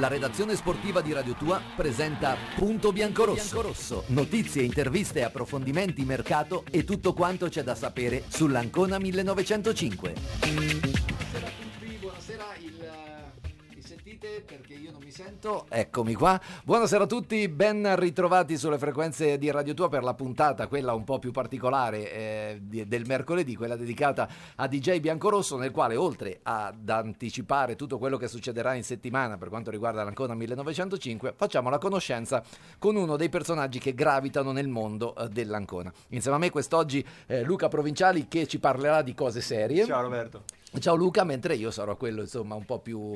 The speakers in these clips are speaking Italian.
La redazione sportiva di Radio Tua presenta Punto Biancorosso. Notizie, interviste, approfondimenti, mercato e tutto quanto c'è da sapere sull'Ancona 1905. Buonasera a tutti, buonasera, mi sentite perché io non mi sento? Eccomi qua. Buonasera a tutti, ben ritrovati sulle frequenze di Radio Tua per la puntata, quella un po' più particolare del mercoledì, quella dedicata a DJ Biancorosso, nel quale oltre ad anticipare tutto quello che succederà in settimana per quanto riguarda l'Ancona 1905, facciamo la conoscenza con uno dei personaggi che gravitano nel mondo dell'Ancona. Insieme a me quest'oggi Luca Provinciali, che ci parlerà di cose serie. Ciao Roberto. Ciao Luca, mentre io sarò quello insomma un po' più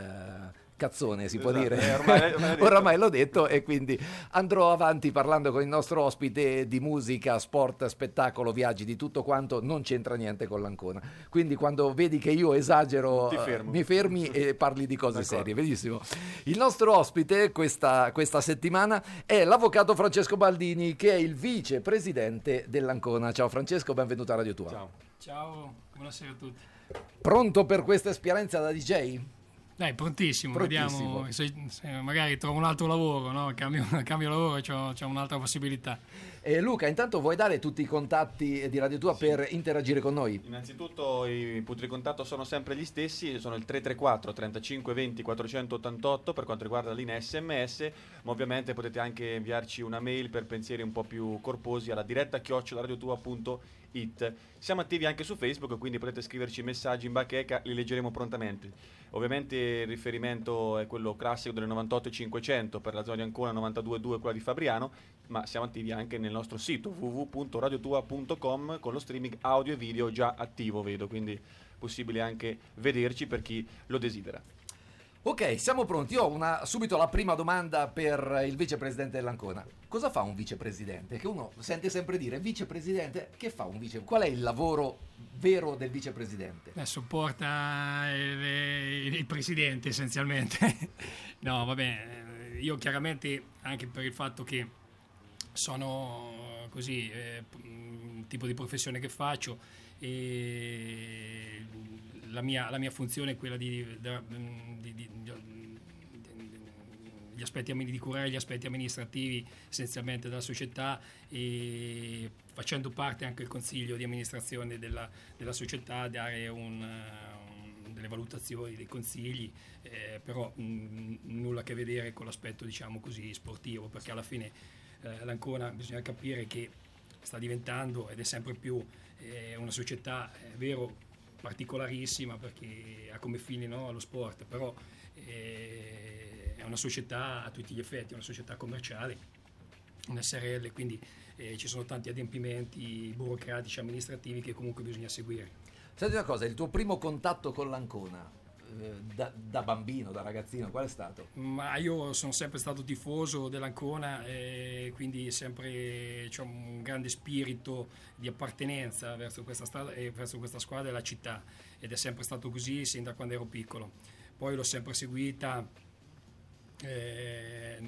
cazzone, si può dire, oramai l'ho detto, e quindi andrò avanti parlando con il nostro ospite di musica, sport, spettacolo, viaggi, di tutto quanto non c'entra niente con l'Ancona. Quindi quando vedi che io esagero mi fermi e parli di cose serie. Benissimo. Il nostro ospite questa settimana è l'avvocato Francesco Baldini, che è il vicepresidente dell'Ancona. Ciao Francesco, benvenuto a Radio Tua. Ciao, buonasera a tutti. Pronto per questa esperienza da DJ? Dai, prontissimo. Vediamo se magari trovo un altro lavoro, no? Cambio lavoro e c'ho un'altra possibilità. Luca, intanto vuoi dare tutti i contatti di Radio Tua per interagire con noi? Innanzitutto i punti di contatto sono sempre gli stessi, sono il 334 35 20 488 per quanto riguarda la linea SMS, ma ovviamente potete anche inviarci una mail per pensieri un po' più corposi alla diretta@radiotua.it. Siamo attivi anche su Facebook, quindi potete scriverci messaggi in bacheca, li leggeremo prontamente. Ovviamente il riferimento è quello classico delle 98 e 500 per la zona di Ancona, 92.2 quella di Fabriano, ma siamo attivi anche nel nostro sito www.radiotua.com con lo streaming audio e video già attivo, vedo, quindi possibile anche vederci per chi lo desidera. Ok, siamo pronti. Io ho subito la prima domanda per il vicepresidente dell'Ancona. Cosa fa un vicepresidente? Che uno sente sempre dire vicepresidente, che fa un vice? Qual è il lavoro vero del vicepresidente? Supporta il presidente essenzialmente. No, vabbè, io chiaramente, anche per il fatto che sono così, il tipo di professione che faccio, e la mia funzione è quella di curare gli aspetti amministrativi essenzialmente della società, e facendo parte anche del consiglio di amministrazione della società, dare delle valutazioni, dei consigli, però nulla a che vedere con l'aspetto, diciamo così, sportivo, perché alla fine l'Ancona bisogna capire che sta diventando ed è sempre più una società, è vero, particolarissima, perché ha come fine, no, lo sport, però è una società a tutti gli effetti, è una società commerciale, una SRL, quindi ci sono tanti adempimenti burocratici, amministrativi che comunque bisogna seguire. Senti una cosa, il tuo primo contatto con l'Ancona da bambino, da ragazzino, qual è stato? Ma io sono sempre stato tifoso dell'Ancona, quindi sempre c'ho un grande spirito di appartenenza verso questa strada e verso questa squadra e la città, ed è sempre stato così sin da quando ero piccolo. Poi l'ho sempre seguita, e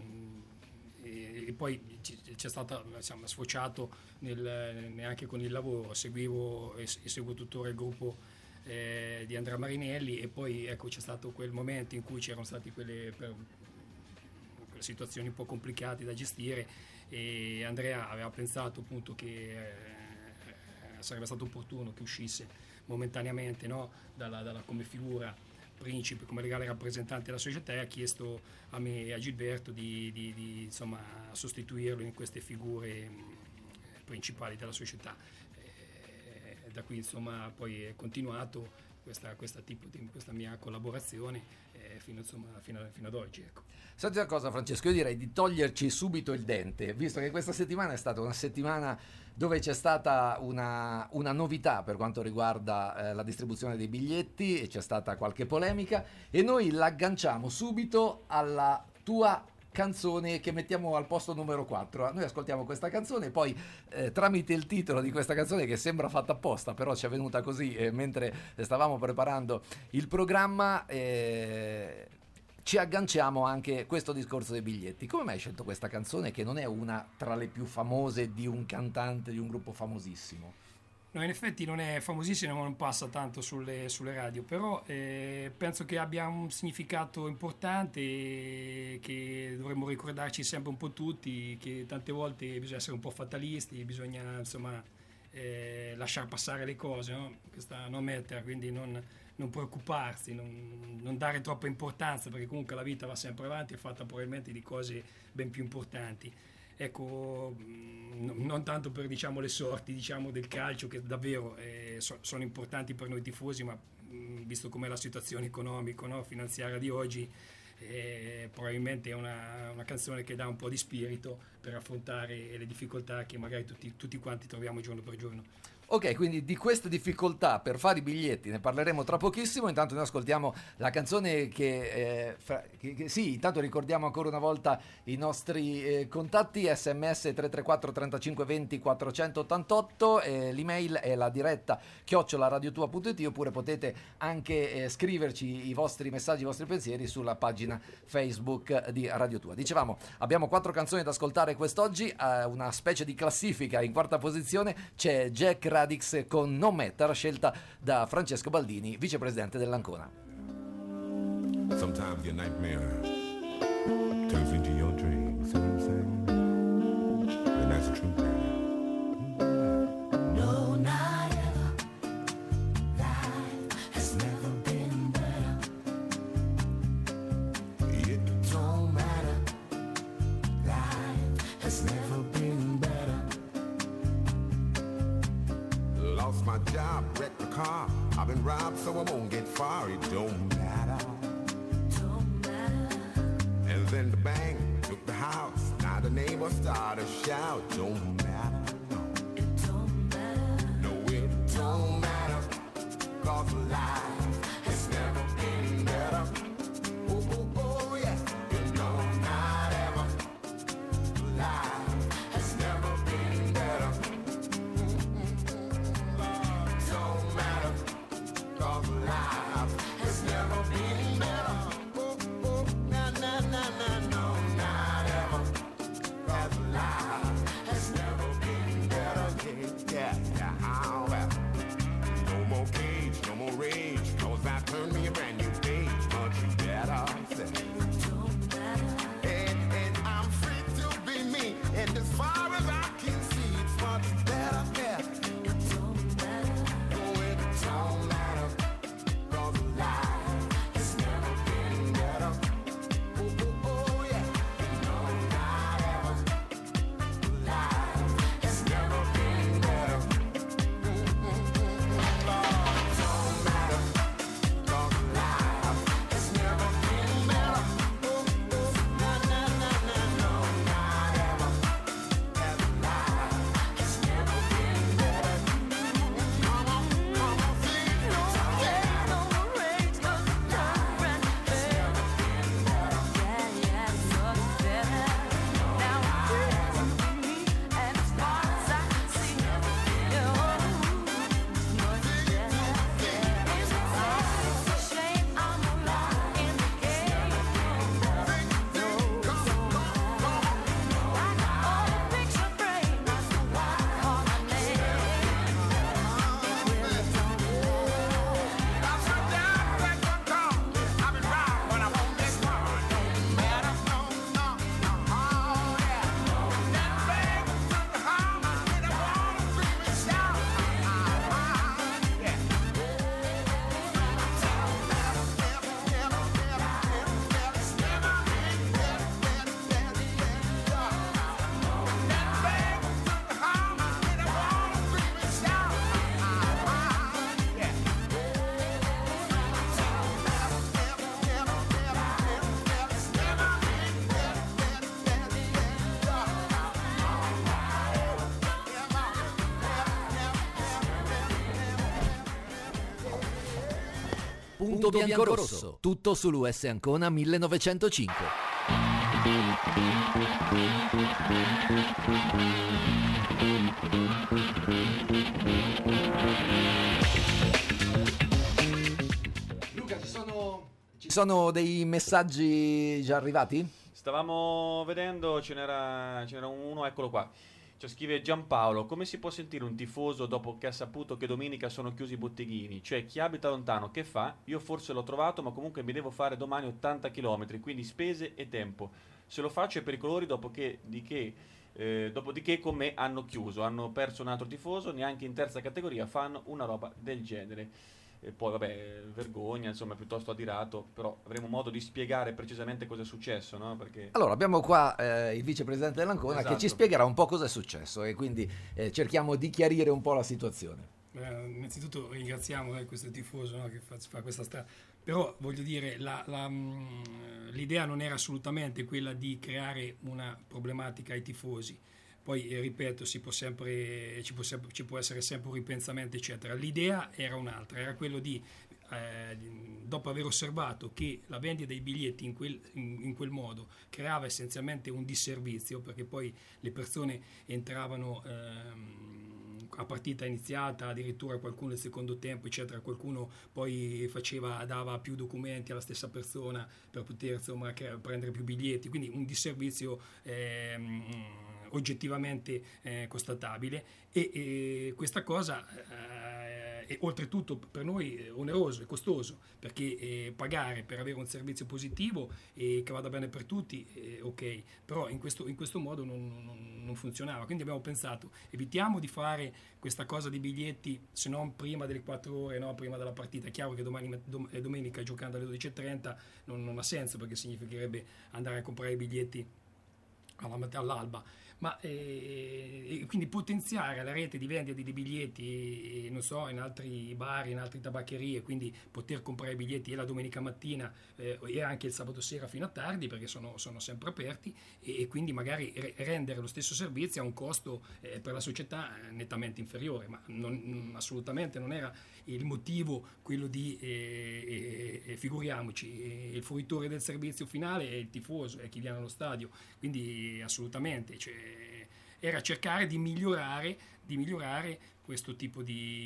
poi c'è stato, insomma, sfociato anche con il lavoro. Seguivo e seguo tuttora il gruppo di Andrea Marinelli, e poi ecco c'è stato quel momento in cui c'erano state quelle situazioni un po' complicate da gestire, e Andrea aveva pensato appunto che sarebbe stato opportuno che uscisse momentaneamente, no, dalla come figura principe, come legale rappresentante della società, e ha chiesto a me e a Gilberto di insomma sostituirlo in queste figure principali della società. Da qui insomma poi è continuato questa mia collaborazione fino ad oggi, ecco. Senti una cosa Francesco, io direi di toglierci subito il dente, visto che questa settimana è stata una settimana dove c'è stata una novità per quanto riguarda la distribuzione dei biglietti, e c'è stata qualche polemica, e noi l'agganciamo subito alla tua canzone che mettiamo al posto numero 4. Noi ascoltiamo questa canzone, poi tramite il titolo di questa canzone, che sembra fatta apposta, però ci è venuta così mentre stavamo preparando il programma, ci agganciamo anche questo discorso dei biglietti. Come mai hai scelto questa canzone, che non è una tra le più famose di un cantante di un gruppo famosissimo? No, in effetti non è famosissimo, non passa tanto sulle radio, però penso che abbia un significato importante e che dovremmo ricordarci sempre un po' tutti, che tante volte bisogna essere un po' fatalisti, bisogna insomma lasciare passare le cose, no? Questa non mettere, quindi non preoccuparsi, non dare troppa importanza, perché comunque la vita va sempre avanti, è fatta probabilmente di cose ben più importanti. Ecco, non tanto per le sorti del calcio, che davvero sono importanti per noi tifosi, ma visto com'è la situazione economica, no, finanziaria di oggi, probabilmente è una canzone che dà un po' di spirito per affrontare le difficoltà che magari tutti quanti troviamo giorno per giorno. Ok, quindi di queste difficoltà per fare i biglietti ne parleremo tra pochissimo. Intanto noi ascoltiamo la canzone che sì, intanto ricordiamo ancora una volta i nostri contatti: sms 334 35 20 488, l'email è la diretta @radiotua.it, oppure potete anche scriverci i vostri messaggi, i vostri pensieri sulla pagina Facebook di Radio Tua. Dicevamo, abbiamo 4 canzoni da ascoltare quest'oggi, una specie di classifica. In quarta posizione c'è Jack Radix con No Matter, scelta da Francesco Baldini, vicepresidente dell'Ancona. Sometimes your nightmare turns into your dream. See what I'm saying? And that's true. No, not ever. Life has never been better. It don't matter. Life has never been better. Lost my job, wrecked the car. I've been robbed, so I won't get far. It don't matter. Don't matter. And then the bank took the house. Now the neighbors start to shout. Don't matter. No. It don't matter. No, it don't matter. 'Cause life has never been better. Oh, oh, oh, yeah. You know, not ever. Life has never been better. Don't matter. 'Cause life has never been better. Oh, oh, na, na, na, na, no, not ever. 'Cause life has never been better. Yeah, yeah, oh, well. No more cage, no more rage. 'Cause I turned me a brand new page. Much better. Don't matter. And I'm free to be me. And as far as I can see, it's much better. Yeah. It don't matter. Oh, it don't matter. 'Cause life has never been better. Oh, oh, oh, yeah. No, not ever. Life has never been better. Don't matter. 'Cause life has never been better. Oh, oh, na, na, na, na, no, not ever. That life has never been better. Come on, see it. No rage, 'cause the time ran fair. Yeah, it's much better. Now I'm free to be me, and as far as I can see, much better. It's a shame I'm alone in the game. No, I got all the picture brain, that's why I call my name. It really don't matter. I've been down, back on top. I've been round, but I won't get caught. Don't matter, no, no, no, oh, yeah. That bag took the harm, and I wanna scream and shout. Yeah. Punto bianco-rosso, tutto sull'US Ancona 1905. Luca, ci sono dei messaggi già arrivati? Stavamo vedendo, ce n'era uno, eccolo qua. Cioè, scrive Giampaolo: come si può sentire un tifoso dopo che ha saputo che domenica sono chiusi i botteghini? Cioè, chi abita lontano che fa? Io forse l'ho trovato, ma comunque mi devo fare domani 80 km, quindi spese e tempo. Se lo faccio è per i colori dopodiché con me hanno chiuso, hanno perso un altro tifoso, neanche in terza categoria fanno una roba del genere. E poi vabbè, vergogna, insomma, piuttosto adirato, però avremo modo di spiegare precisamente cosa è successo, no? Perché Allora, abbiamo qua il vicepresidente dell'Ancona che Esatto. ci spiegherà un po' cosa è successo e quindi cerchiamo di chiarire un po' la situazione. Innanzitutto ringraziamo questo tifoso, no, che fa questa strada, però voglio dire l'idea non era assolutamente quella di creare una problematica ai tifosi. Poi ripeto, ci può essere sempre un ripensamento eccetera. L'idea era un'altra, era quello di dopo aver osservato che la vendita dei biglietti in quel modo creava essenzialmente un disservizio, perché poi le persone entravano a partita iniziata, addirittura qualcuno il secondo tempo eccetera, qualcuno poi dava più documenti alla stessa persona per poter insomma prendere più biglietti, quindi un disservizio oggettivamente constatabile e questa cosa è oltretutto per noi oneroso e costoso, perché pagare per avere un servizio positivo e che vada bene per tutti ok, però in questo modo non funzionava, quindi abbiamo pensato evitiamo di fare questa cosa di biglietti se non prima delle 4 ore, no? Prima della partita. È chiaro che domenica giocando alle 12:30 non ha senso, perché significherebbe andare a comprare i biglietti all'alba, ma quindi potenziare la rete di vendita di biglietti non so, in altri bar, in altre tabaccherie, quindi poter comprare i biglietti e la domenica mattina e anche il sabato sera fino a tardi, perché sono sempre aperti, e quindi magari rendere lo stesso servizio a un costo per la società nettamente inferiore, ma assolutamente non era il motivo quello di figuriamoci, il fruitore del servizio finale è il tifoso, è chi viene allo stadio, quindi assolutamente, era cercare di migliorare questo tipo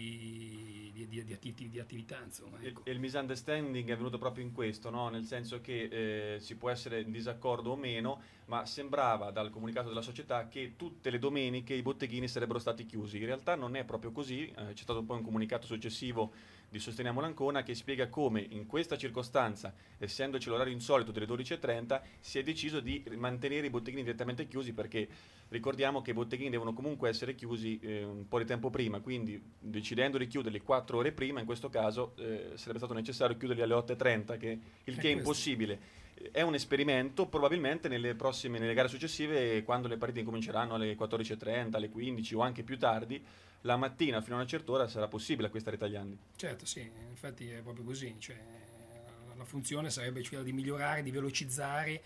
di attività, insomma, ecco. il misunderstanding è venuto proprio in questo, no? Nel senso che si può essere in disaccordo o meno, ma sembrava dal comunicato della società che tutte le domeniche i botteghini sarebbero stati chiusi. In realtà non è proprio così, c'è stato poi un comunicato successivo di Sosteniamo l'Ancona che spiega come in questa circostanza, essendoci l'orario insolito delle 12:30, si è deciso di mantenere i botteghini direttamente chiusi, perché ricordiamo che i botteghini devono comunque essere chiusi un po' di tempo prima, quindi decidendo di chiuderli 4 ore prima, in questo caso sarebbe stato necessario chiuderli alle 8:30, che è impossibile. È un esperimento, probabilmente nelle gare successive, quando le partite incominceranno alle 14:30, alle 15 o anche più tardi, la mattina fino a una certa ora sarà possibile acquistare i tagliandi. Certo, sì, infatti è proprio così, cioè, la funzione sarebbe quella di migliorare, di velocizzare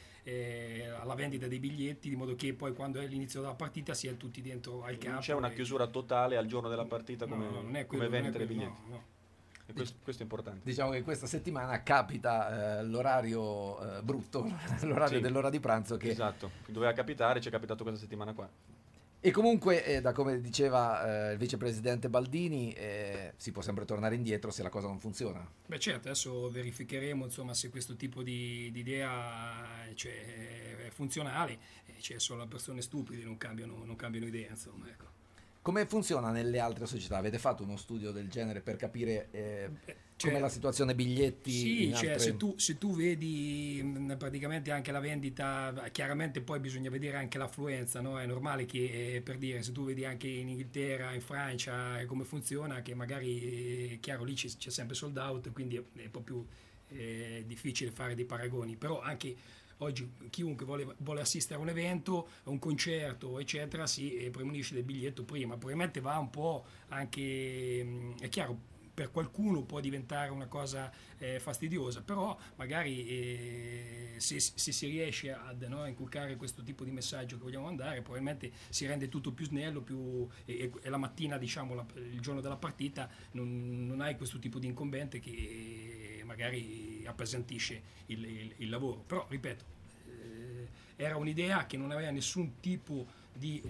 la vendita dei biglietti, di modo che poi quando è l'inizio della partita sia tutti dentro al campo. Non c'è una chiusura totale al giorno della partita come vendita dei biglietti. No. E questo è importante. Diciamo che questa settimana capita l'orario brutto, l'orario Sì. dell'ora di pranzo che... Esatto, doveva capitare, ci è capitato questa settimana qua. E comunque, da come diceva il vicepresidente Baldini, si può sempre tornare indietro se la cosa non funziona. Beh certo, adesso verificheremo insomma se questo tipo di idea è funzionale, solo persone stupide non cambiano idea, insomma, ecco. Come funziona nelle altre società? Avete fatto uno studio del genere per capire com'è la situazione biglietti? Sì, in altre... se tu vedi praticamente anche la vendita, chiaramente poi bisogna vedere anche l'affluenza, no? È normale che, per dire, se tu vedi anche in Inghilterra, in Francia, come funziona, che magari, chiaro, lì c'è sempre sold out, quindi è un po' più difficile fare dei paragoni, però anche oggi chiunque vuole assistere a un evento, a un concerto, eccetera, si premunisce del biglietto prima. Probabilmente va un po' anche, è chiaro, per qualcuno può diventare una cosa fastidiosa, però magari se si riesce ad inculcare questo tipo di messaggio che vogliamo mandare, probabilmente si rende tutto più snello, e la mattina, diciamo, il giorno della partita, non hai questo tipo di incombente che magari appesantisce il lavoro. Però, ripeto, era un'idea che non aveva nessun tipo di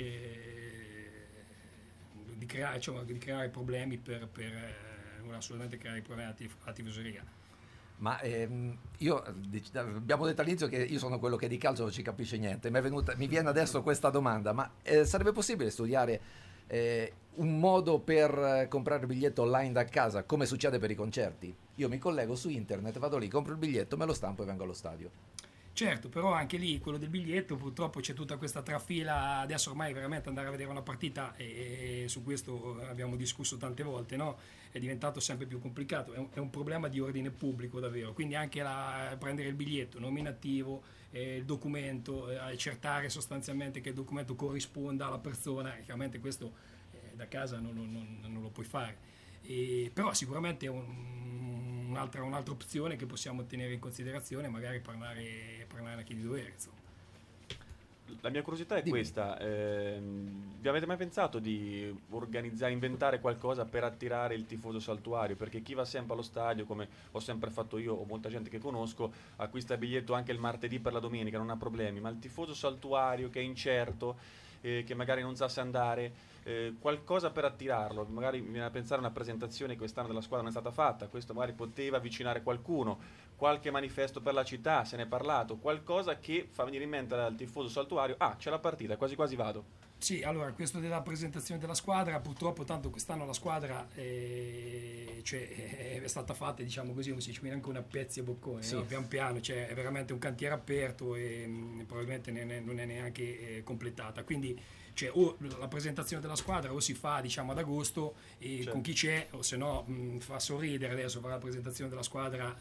creare problemi per assolutamente creare problemi alla tifoseria. Ma abbiamo detto all'inizio che io sono quello che di calcio non ci capisce niente. Mi viene adesso questa domanda, ma sarebbe possibile studiare un modo per comprare il biglietto online da casa, come succede per i concerti? Io mi collego su internet, vado lì, compro il biglietto, me lo stampo e vengo allo stadio. Certo, però anche lì quello del biglietto, purtroppo c'è tutta questa trafila, adesso ormai veramente andare a vedere una partita, e su questo abbiamo discusso tante volte, no? È diventato sempre più complicato, è un problema di ordine pubblico davvero, quindi anche prendere il biglietto nominativo, il documento, accertare sostanzialmente che il documento corrisponda alla persona, chiaramente questo da casa non lo puoi fare, però sicuramente è un'altra opzione che possiamo tenere in considerazione, magari parlare anche di dovere, insomma. La mia curiosità è questa, vi avete mai pensato di inventare qualcosa per attirare il tifoso saltuario? Perché chi va sempre allo stadio, come ho sempre fatto io o molta gente che conosco, acquista il biglietto anche il martedì per la domenica, non ha problemi, ma il tifoso saltuario che è incerto, che magari non sa se andare, qualcosa per attirarlo, magari mi viene a pensare a una presentazione che quest'anno della squadra non è stata fatta, questo magari poteva avvicinare qualcuno, qualche manifesto per la città, se ne è parlato, qualcosa che fa venire in mente al tifoso saltuario, c'è la partita, quasi quasi vado. Sì, allora questo della presentazione della squadra, purtroppo tanto quest'anno la squadra è stata fatta, diciamo così, come si dice, anche una pezzi e bocconi, sì. No? Pian piano, è veramente un cantiere aperto e probabilmente non è neanche completata, quindi o la presentazione della squadra o si fa, diciamo, ad agosto e certo, con chi c'è, o se no fa sorridere adesso fare la presentazione della squadra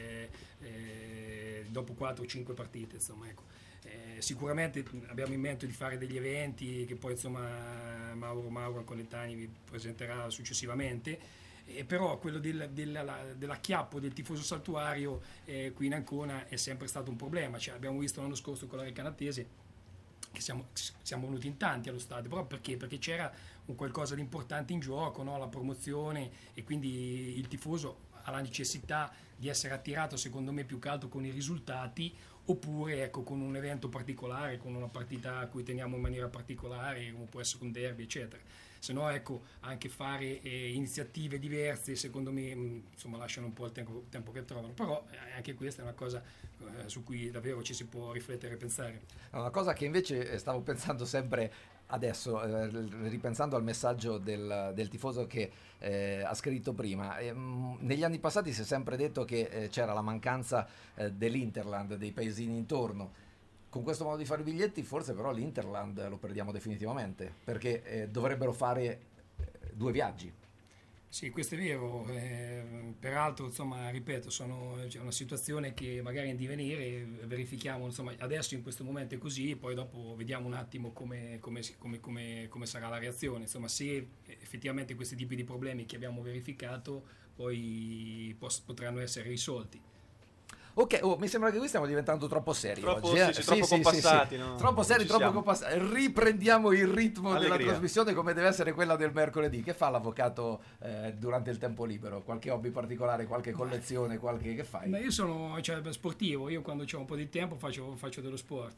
dopo 4 o 5 partite, insomma, ecco. Sicuramente abbiamo in mente di fare degli eventi che poi, insomma, Mauro Anconetani vi presenterà successivamente, però quello dell'acchiappo del tifoso saltuario qui in Ancona è sempre stato un problema, abbiamo visto l'anno scorso con la Recanatese che siamo venuti in tanti allo stadio, però perché c'era un qualcosa di importante in gioco, no? La promozione, e quindi il tifoso ha la necessità di essere attirato, secondo me, più che altro con i risultati, oppure ecco, con un evento particolare, con una partita a cui teniamo in maniera particolare, come può essere un derby, eccetera. Se no, ecco, anche fare iniziative diverse, secondo me, insomma, lasciano un po' il tempo che trovano, però anche questa è una cosa su cui davvero ci si può riflettere e pensare. Una cosa che invece stavo pensando sempre adesso, ripensando al messaggio del tifoso che ha scritto prima, negli anni passati si è sempre detto che c'era la mancanza dell'Interland, dei paesini intorno. Con questo modo di fare i biglietti forse però l'Interland lo perdiamo definitivamente, perché dovrebbero fare 2 viaggi. Sì, questo è vero, peraltro, insomma, ripeto, c'è una situazione che magari è in divenire, verifichiamo, insomma, adesso in questo momento è così, poi dopo vediamo un attimo come sarà la reazione, insomma, se effettivamente questi tipi di problemi che abbiamo verificato potranno essere risolti. Ok, mi sembra che qui stiamo diventando troppo seri troppo, oggi. Troppo compassati. No? Troppo seri, troppo compassati. Riprendiamo il ritmo Allegria. della trasmissione come deve essere quella del mercoledì. Che fa l'avvocato durante il tempo libero? Qualche hobby particolare, qualche collezione, che fai? Io sono sportivo, io quando ho un po' di tempo faccio dello sport.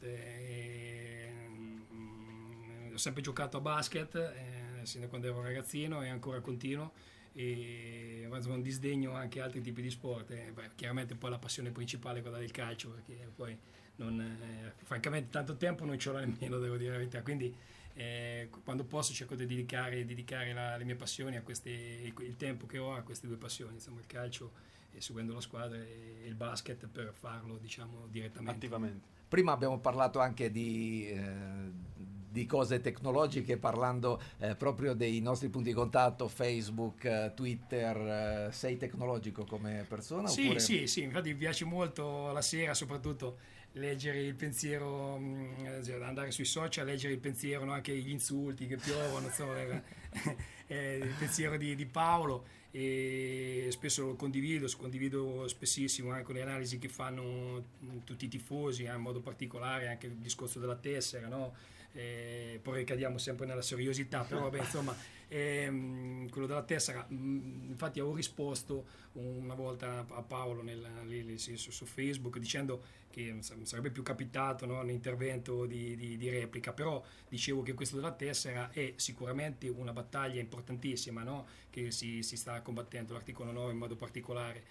Ho sempre giocato a basket, sin da quando ero ragazzino e ancora continuo. E un disdegno anche altri tipi di sport, chiaramente poi la passione principale è quella del calcio, perché poi francamente tanto tempo non ce l'ho nemmeno, devo dire la verità, quindi quando posso cerco di dedicare le mie passioni il tempo che ho a queste 2 passioni, insomma, il calcio e seguendo la squadra, e il basket per farlo, diciamo, direttamente, attivamente. Prima abbiamo parlato anche di cose tecnologiche, parlando proprio dei nostri punti di contatto, Facebook, Twitter. Sei tecnologico come persona? Sì, oppure... sì, infatti mi piace molto la sera soprattutto leggere il pensiero, andare sui social, leggere il pensiero, no? Anche gli insulti che piovono, insomma, il pensiero di Paolo, e spesso lo condivido spessissimo anche con le analisi che fanno tutti i tifosi, in modo particolare anche il discorso della tessera, no? Poi ricadiamo sempre nella seriosità, però vabbè, insomma, quello della tessera, infatti avevo risposto una volta a Paolo su Facebook dicendo che sarebbe più capitato, no, un intervento di replica, però dicevo che questo della tessera è sicuramente una battaglia importantissima, no, che si sta combattendo, l'articolo 9 in modo particolare.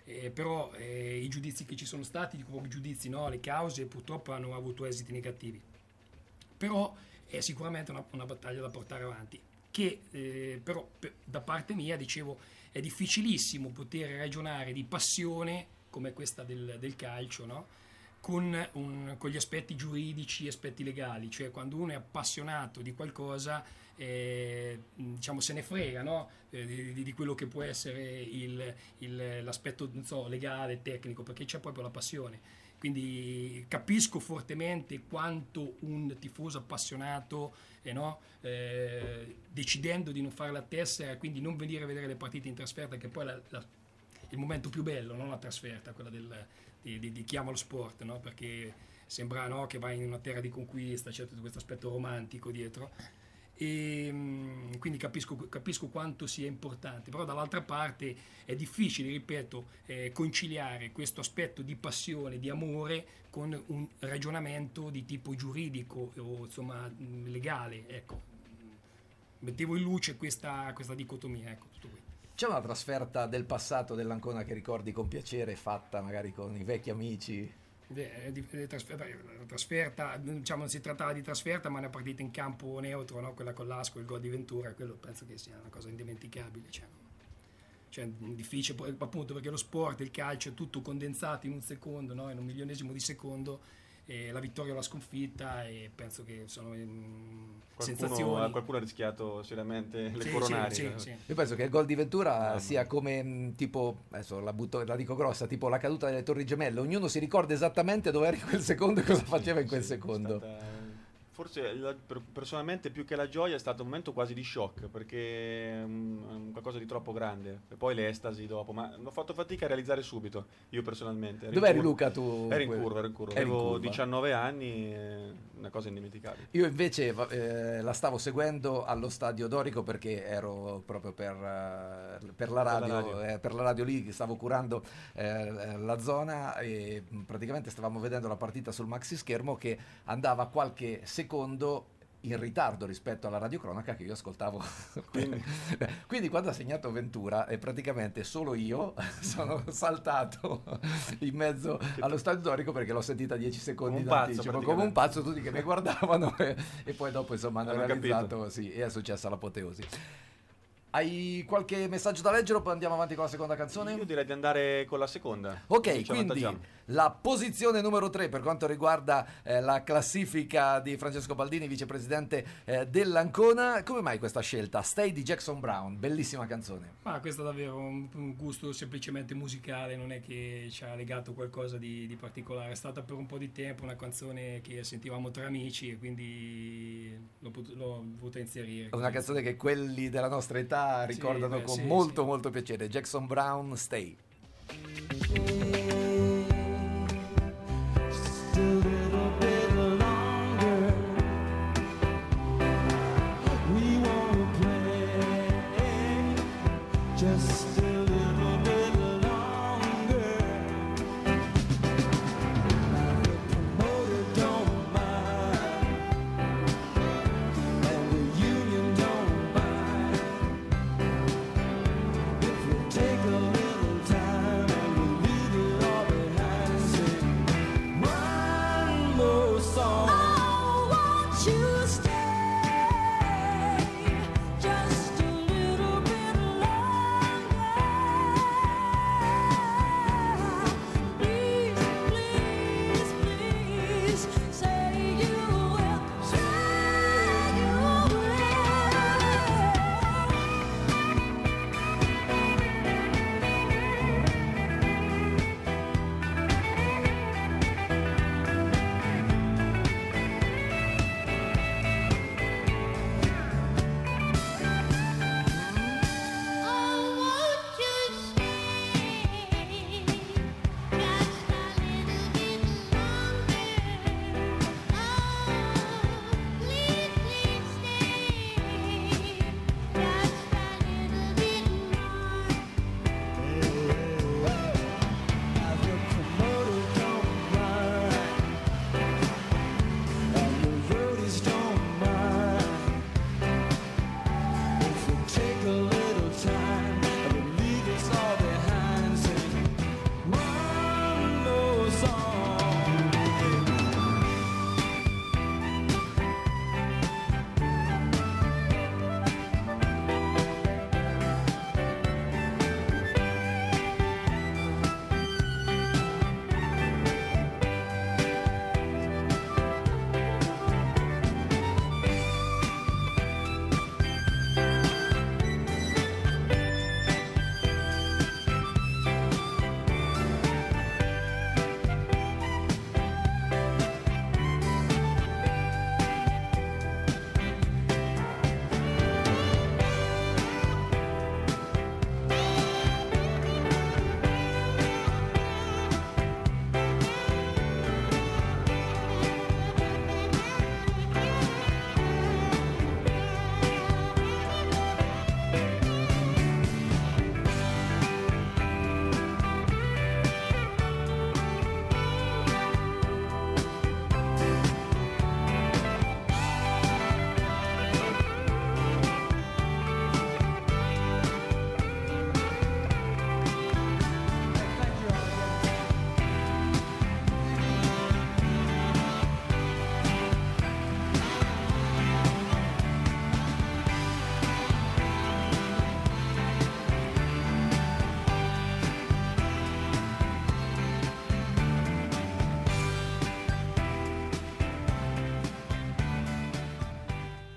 però i giudizi che ci sono stati, dico giudizi, no, le cause purtroppo hanno avuto esiti negativi. Però è sicuramente una battaglia da portare avanti, che però da parte mia, dicevo, è difficilissimo poter ragionare di passione come questa del calcio, no? Con gli aspetti giuridici, aspetti legali, cioè quando uno è appassionato di qualcosa, diciamo, se ne frega, no? Di quello che può essere l'aspetto, non so, legale, tecnico, perché c'è proprio la passione. Quindi capisco fortemente quanto un tifoso appassionato, no? Decidendo di non fare la tessera, quindi non venire a vedere le partite in trasferta, che poi è il momento più bello, non la trasferta, quella di chi ama lo sport, no? Perché sembra, no, che vai in una terra di conquista, c'è tutto questo aspetto romantico dietro, e quindi capisco quanto sia importante, però dall'altra parte è difficile, ripeto, conciliare questo aspetto di passione, di amore, con un ragionamento di tipo giuridico o insomma legale, ecco. Mettevo in luce questa dicotomia, ecco, tutto qui. C'è una trasferta del passato dell'Ancona che ricordi con piacere, fatta magari con i vecchi amici? Trasferta, diciamo, non si trattava di trasferta, ma una partita in campo neutro, no? Quella con l'Asco, il gol di Ventura, quello penso che sia una cosa indimenticabile, cioè difficile, poi, appunto, perché lo sport, il calcio è tutto condensato in un secondo, no? In un milionesimo di secondo, la vittoria o la sconfitta, e penso che sono sensazioni. Qualcuno ha rischiato seriamente le Sì, coronarie. sì. Io penso che il gol di Ventura sia come tipo, adesso la dico grossa, tipo la caduta delle Torri Gemelle, ognuno si ricorda esattamente dove era in quel secondo e cosa faceva in quel secondo. Forse personalmente, più che la gioia, è stato un momento quasi di shock, perché è qualcosa di troppo grande, e poi le estasi dopo, ma ho fatto fatica a realizzare subito, io personalmente. Dov'eri, Luca, tu? Ero in curva, avevo 19 anni, una cosa indimenticabile. Io invece la stavo seguendo allo Stadio Dorico, perché ero proprio per la radio lì, stavo curando la zona, e praticamente stavamo vedendo la partita sul maxi schermo che andava qualche secondo in ritardo rispetto alla radiocronaca che io ascoltavo. Quindi quando ha segnato Ventura, praticamente solo io sono saltato in mezzo allo Stadio Dorico, perché l'ho sentita 10 secondi d'anticipo, come un pazzo, tutti che mi guardavano e poi dopo insomma hanno realizzato, sì, e è successa l'apoteosi. Hai qualche messaggio da leggere o poi andiamo avanti con la seconda canzone? Io direi di andare con la seconda. Ok, quindi la posizione numero 3 per quanto riguarda la classifica di Francesco Baldini, vicepresidente dell'Ancona. Come mai questa scelta? Stay di Jackson Brown, bellissima canzone. Ma questo è davvero un gusto semplicemente musicale, non è che ci ha legato qualcosa di particolare, è stata per un po' di tempo una canzone che sentivamo tra amici, e quindi l'ho voluta inserire. Una canzone che quelli della nostra età ricordano con molto piacere. Jackson Brown, Stay. Take a little time and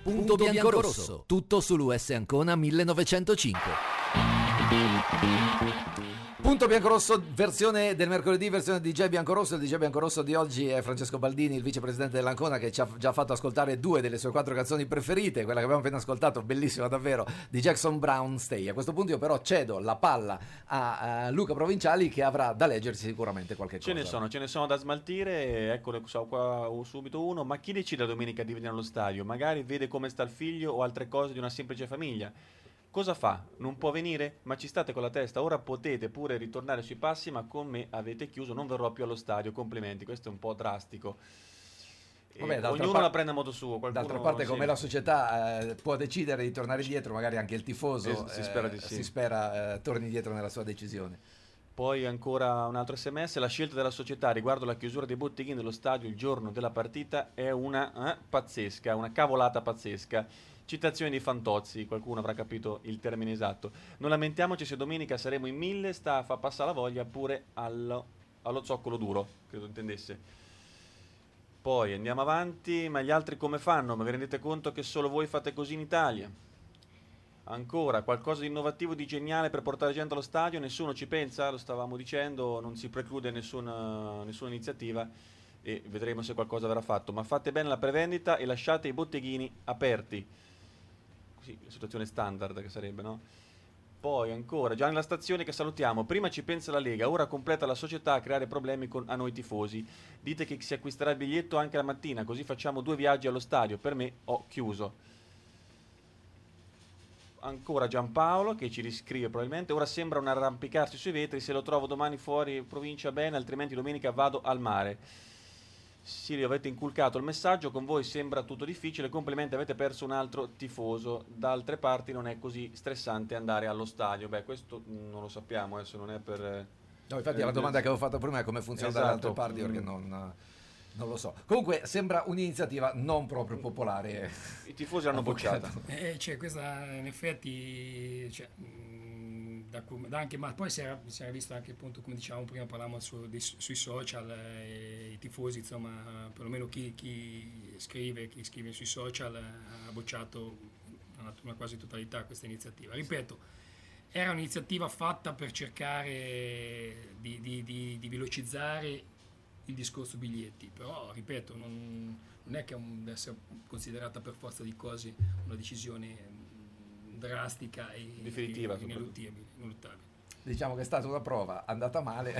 Punto Biancorosso, tutto sull'US Ancona 1905. Punto Biancorosso, versione del mercoledì, versione DJ Biancorosso. Il DJ Biancorosso di oggi è Francesco Baldini, il vicepresidente dell'Ancona, che ci ha già fatto ascoltare 2 delle sue 4 canzoni preferite. Quella che abbiamo appena ascoltato, bellissima davvero, di Jackson Brown, Stay. A questo punto io però cedo la palla a Luca Provinciali, che avrà da leggersi sicuramente qualche cosa. Ce ne sono da smaltire, eccole so qua subito uno. Ma chi decide la domenica di venire allo stadio? Magari vede come sta il figlio o altre cose di una semplice famiglia. Cosa fa? Non può venire? Ma ci state con la testa? Ora potete pure ritornare sui passi, ma con me avete chiuso, non verrò più allo stadio, complimenti. Questo è un po' drastico. Vabbè, Ognuno la prende a modo suo. D'altra parte, come la società può decidere di tornare dietro, magari anche il tifoso si spera di sì. si spera torni dietro nella sua decisione. Poi ancora un altro sms: la scelta della società riguardo la chiusura dei botteghini dello stadio il giorno della partita è una pazzesca, una cavolata pazzesca. Citazione di Fantozzi, qualcuno avrà capito il termine esatto. Non lamentiamoci se domenica saremo in 1000, fa passare la voglia pure allo zoccolo duro, credo intendesse. Poi andiamo avanti, ma gli altri come fanno? Ma vi rendete conto che solo voi fate così in Italia? Ancora, qualcosa di innovativo, di geniale per portare gente allo stadio, nessuno ci pensa, lo stavamo dicendo, non si preclude nessuna iniziativa e vedremo se qualcosa verrà fatto. Ma fate bene la prevendita e lasciate i botteghini aperti. Sì, la situazione standard che sarebbe, no? Poi ancora, già nella stazione che salutiamo, prima ci pensa la Lega, ora completa la società a creare problemi a noi tifosi. Dite che si acquisterà il biglietto anche la mattina, così facciamo 2 viaggi allo stadio, per me ho chiuso. Ancora Giampaolo che ci riscrive probabilmente, ora sembra un arrampicarsi sui vetri, se lo trovo domani fuori provincia bene, altrimenti domenica vado al mare. Sì, avete inculcato il messaggio, con voi sembra tutto difficile, complimenti, avete perso un altro tifoso, da altre parti non è così stressante andare allo stadio. Beh, questo non lo sappiamo, adesso non è per... No, infatti la domanda che avevo fatto prima è come funziona dalle altre parti, perché non lo so. Comunque sembra un'iniziativa non proprio popolare. I tifosi l'hanno bocciata. Questa in effetti... ma poi si era visto anche, appunto, come dicevamo prima, parlavamo sui social, i tifosi, insomma, perlomeno chi scrive sui social ha bocciato una quasi totalità questa iniziativa. Ripeto, era un'iniziativa fatta per cercare di velocizzare il discorso biglietti, però ripeto, non è che deve essere considerata per forza di cose una decisione drastica e definitiva, ineluttabile. Diciamo che è stata una prova andata male.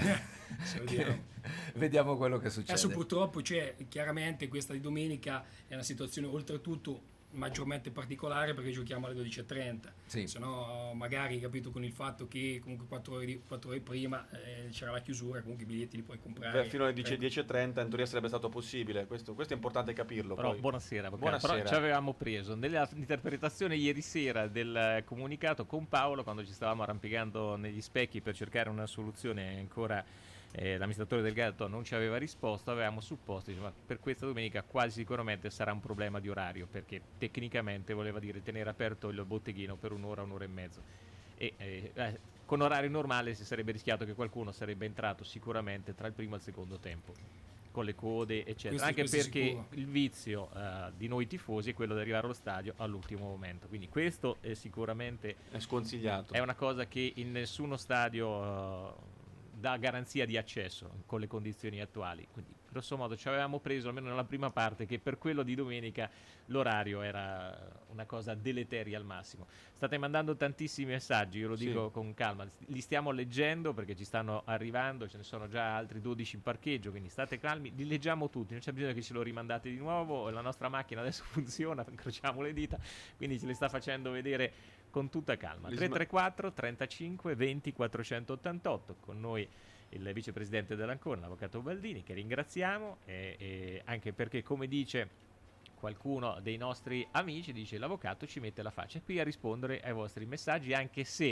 Vediamo quello che succede. Adesso purtroppo chiaramente questa di domenica è una situazione oltretutto maggiormente particolare perché giochiamo alle 12:30. Sì. Se no magari, capito, con il fatto che comunque 4 ore prima c'era la chiusura, comunque i biglietti li puoi comprare. Fino alle 10:30 in teoria sarebbe stato possibile, questo è importante capirlo. Però poi. Buonasera. Però ci avevamo preso nell'interpretazione ieri sera del comunicato con Paolo, quando ci stavamo arrampicando negli specchi per cercare una soluzione ancora. L'amministratore del Gatto non ci aveva risposto, avevamo supposto, ma per questa domenica quasi sicuramente sarà un problema di orario, perché tecnicamente voleva dire tenere aperto il botteghino per un'ora e mezzo e con orario normale si sarebbe rischiato che qualcuno sarebbe entrato sicuramente tra il primo e il secondo tempo con le code eccetera, anche perché sicuro. Il vizio di noi tifosi è quello di arrivare allo stadio all'ultimo momento, quindi questo è sicuramente è sconsigliato, è una cosa che in nessuno stadio dà garanzia di accesso con le condizioni attuali. Quindi grosso modo ci avevamo preso almeno nella prima parte che per quello di domenica l'orario era una cosa deleteria al massimo. State mandando tantissimi messaggi, io lo dico con calma, li stiamo leggendo perché ci stanno arrivando, ce ne sono già altri 12 in parcheggio, quindi state calmi, li leggiamo tutti, non c'è bisogno che ce lo rimandate di nuovo, la nostra macchina adesso funziona, incrociamo le dita, quindi ce le sta facendo vedere con tutta calma. 334 35 20 488, con noi il vicepresidente dell'Ancona, l'avvocato Baldini, che ringraziamo, e anche perché, come dice qualcuno dei nostri amici, dice l'avvocato ci mette la faccia qui a rispondere ai vostri messaggi, anche se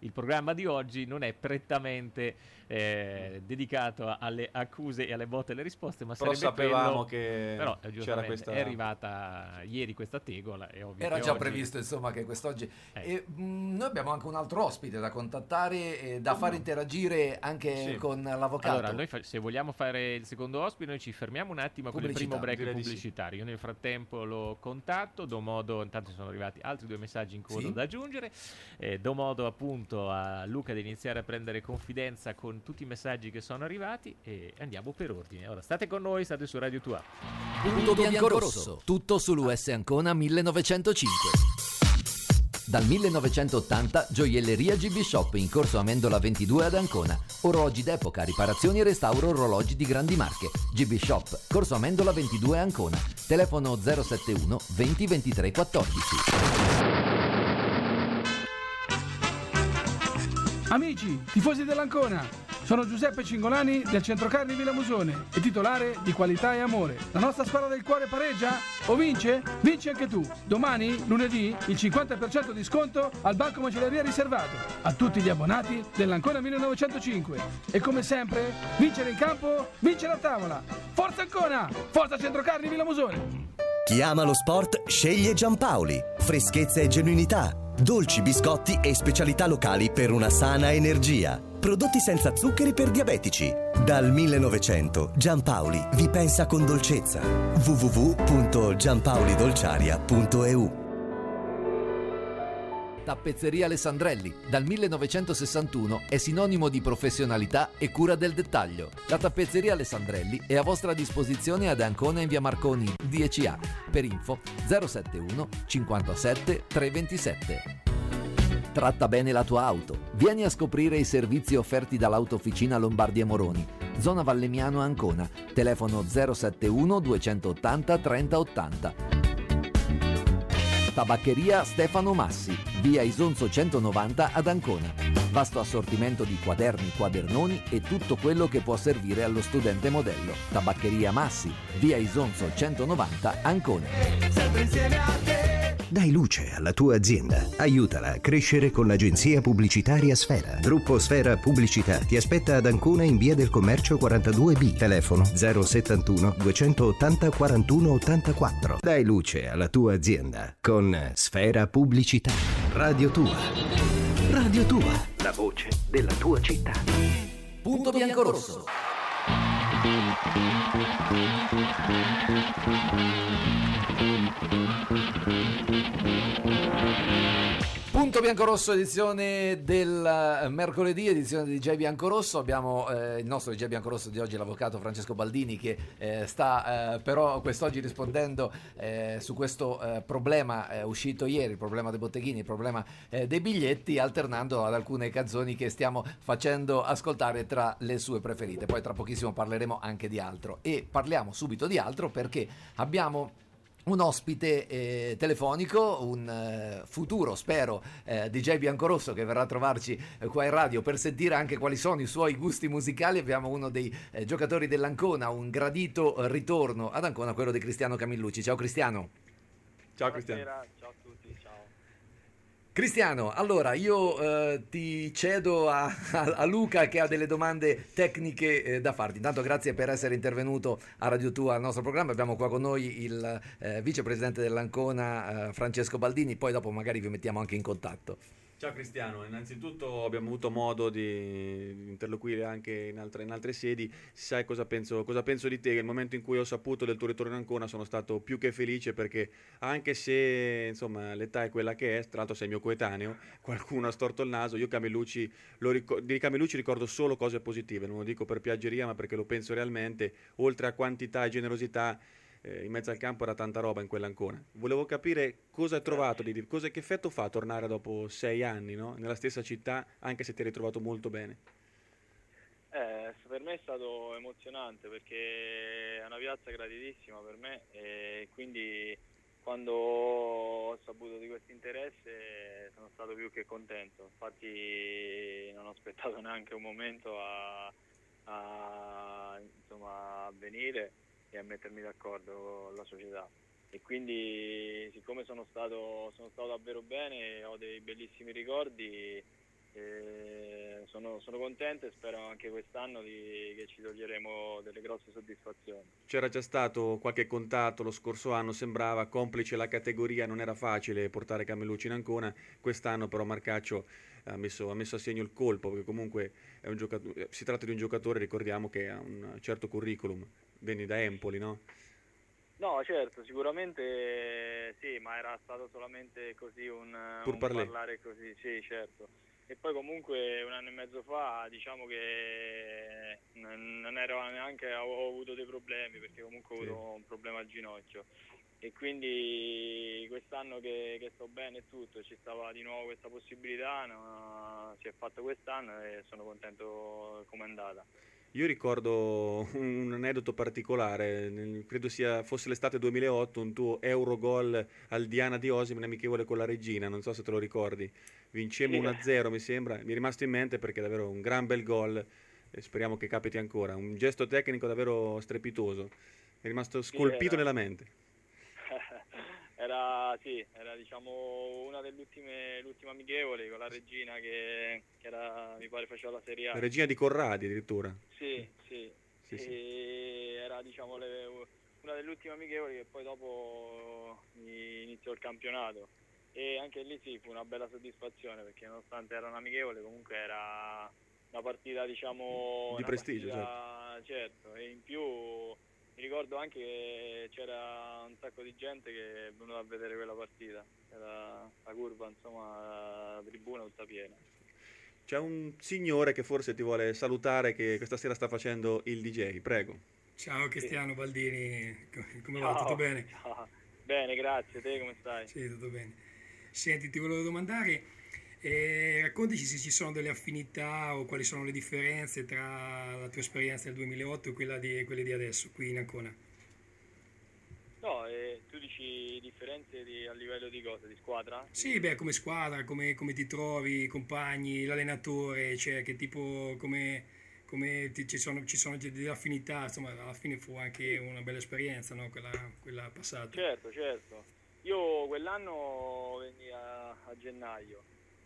il programma di oggi non è prettamente dedicato alle accuse e alle botte e alle risposte, ma Però sarebbe sapevamo quello. che Però c'era giustamente questa... è arrivata ieri questa tegola, è ovvio Era che già oggi- previsto, insomma, che quest'oggi. Eh. Noi abbiamo anche un altro ospite da contattare e da far interagire anche Sì. con l'avvocato. Allora, noi se vogliamo fare il secondo ospite, noi ci fermiamo un attimo con il Pubblicità, primo break direi di sì. pubblicitario. Io nel frattempo lo contatto, do modo, intanto sono arrivati altri 2 messaggi in coda Sì. da aggiungere, do modo appunto a Luca di iniziare a prendere confidenza con tutti i messaggi che sono arrivati e andiamo per ordine. Ora state con noi, state su Radio Tua. Punto bianco-rosso, tutto sull'US Ancona 1905. Dal 1980 gioielleria GB Shop in corso Amendola 22 ad Ancona. Orologi d'epoca, riparazioni e restauro orologi di grandi marche. GB Shop, corso Amendola 22 a Ancona. Telefono 071 20 23 14. Amici, tifosi dell'Ancona, sono Giuseppe Cingolani del Centrocarni Villa Musone e titolare di Qualità e Amore. La nostra squadra del cuore pareggia? O vince? Vinci anche tu. Domani, lunedì, il 50% di sconto al banco macelleria riservato a tutti gli abbonati dell'Ancona 1905. E come sempre, vincere in campo, vincere a tavola. Forza Ancona! Forza Centrocarni Villa Musone! Chi ama lo sport sceglie Giampaoli. Freschezza e genuinità, dolci biscotti e specialità locali per una sana energia. Prodotti senza zuccheri per diabetici. Dal 1900 Giampaoli vi pensa con dolcezza. www.giampaolidolciaria.eu. Tappezzeria Alessandrelli, dal 1961 è sinonimo di professionalità e cura del dettaglio. La tappezzeria Alessandrelli è a vostra disposizione ad Ancona in via Marconi 10A. Per info 071 57 327. Tratta bene la tua auto. Vieni a scoprire i servizi offerti dall'Autofficina Lombardi e Moroni. Zona Vallemiano Ancona. Telefono 071 280 3080. Tabaccheria Stefano Massi, via Isonzo 190 ad Ancona. Vasto assortimento di quaderni, quadernoni e tutto quello che può servire allo studente modello. Tabaccheria Massi, via Isonzo 190 Ancona. Dai luce alla tua azienda. Aiutala a crescere con l'agenzia pubblicitaria Sfera. Gruppo Sfera Pubblicità ti aspetta ad Ancona in via del Commercio 42B. Telefono 071 280 41 84. Dai luce alla tua azienda con Sfera Pubblicità. Radio Tua. Radio Tua. La voce della tua città. Punto bianco-rosso. Punto bianco-rosso, edizione del mercoledì, edizione di DJ Biancorosso. Abbiamo il nostro DJ Biancorosso di oggi, l'avvocato Francesco Baldini, che sta però quest'oggi rispondendo su questo problema uscito ieri, il problema dei botteghini, il problema dei biglietti, alternando ad alcune canzoni che stiamo facendo ascoltare tra le sue preferite. Poi tra pochissimo parleremo anche di altro, e parliamo subito di altro perché abbiamo un ospite telefonico, un futuro, spero, DJ Biancorosso, che verrà a trovarci qua in radio per sentire anche quali sono i suoi gusti musicali. Abbiamo uno dei giocatori dell'Ancona, un gradito ritorno ad Ancona, quello di Cristiano Camillucci. Ciao Cristiano. Ciao Cristiano. Ciao a tutti, ciao. Cristiano, allora io ti cedo a Luca, che ha delle domande tecniche da farti. Intanto grazie per essere intervenuto a Radio Tua al nostro programma. Abbiamo qua con noi il vicepresidente dell'Ancona Francesco Baldini, poi dopo magari vi mettiamo anche in contatto. Ciao Cristiano, innanzitutto abbiamo avuto modo di interloquire anche in altre sedi. Sai cosa penso di te? Nel momento in cui ho saputo del tuo ritorno in Ancona sono stato più che felice, perché anche se insomma l'età è quella che è, tra l'altro sei mio coetaneo, qualcuno ha storto il naso, io di Camillucci ricordo solo cose positive, non lo dico per piaggeria ma perché lo penso realmente. Oltre a quantità e generosità, in mezzo al campo era tanta roba in quell'Ancona. Volevo capire cosa hai trovato, che effetto fa tornare dopo 6 anni, no? Nella stessa città, anche se ti hai ritrovato molto bene. Per me è stato emozionante, perché è una piazza graditissima per me, e quindi quando ho saputo di questo interesse sono stato più che contento. Infatti non ho aspettato neanche un momento a venire e a mettermi d'accordo con la società, e quindi siccome sono stato davvero bene, ho dei bellissimi ricordi, Sono contento e spero anche quest'anno che ci toglieremo delle grosse soddisfazioni. C'era già stato qualche contatto lo scorso anno, sembrava complice la categoria, non era facile portare Camellucci in Ancona, quest'anno però Marcaccio ha messo a segno il colpo, perché comunque è un si tratta di un giocatore, ricordiamo, che ha un certo curriculum, vieni da Empoli, no? No, certo, sicuramente sì, ma era stato solamente così un parler. parlare così, sì, certo. E poi comunque un anno e mezzo fa diciamo che non ero neanche, ho avuto dei problemi perché comunque ho Sì. avuto un problema al ginocchio e quindi quest'anno che sto bene e tutto, ci stava di nuovo questa possibilità, no, si è fatto quest'anno e sono contento come è andata. Io ricordo un aneddoto particolare, credo fosse l'estate 2008, un tuo Eurogol al Diana di Osimo, un amichevole con la Regina, non so se te lo ricordi. Vincemmo Sì. 1-0 mi sembra, mi è rimasto in mente perché è davvero un gran bel gol e speriamo che capiti ancora, un gesto tecnico davvero strepitoso, è rimasto scolpito era- nella mente. Era diciamo una l'ultima amichevole con la Regina che era, mi pare faceva la Serie A. La Regina di Corradi addirittura. Sì. Sì, sì. E era diciamo una delle ultime amichevoli che poi dopo iniziò il campionato e anche lì sì fu una bella soddisfazione perché nonostante era un'amichevole comunque era una partita diciamo Di prestigio, certo, e in più mi ricordo anche che c'era un sacco di gente che è venuta a vedere quella partita, era la curva, insomma, la tribuna tutta piena. C'è un signore che forse ti vuole salutare, che questa sera sta facendo il DJ, prego. Ciao Cristiano Baldini, come va? Tutto bene? Ciao. Bene, grazie, te come stai? Sì, tutto bene. Senti, ti volevo domandare, raccontaci se ci sono delle affinità o quali sono le differenze tra la tua esperienza del 2008 e quelle di adesso, qui in Ancona. No, tu dici differenze a livello di cosa? Di squadra? Sì, beh, come squadra, come ti trovi, i compagni, l'allenatore, cioè che tipo, ci sono delle affinità, insomma, alla fine fu anche una bella esperienza, no? Quella passata. Certo. Io quell'anno venni a gennaio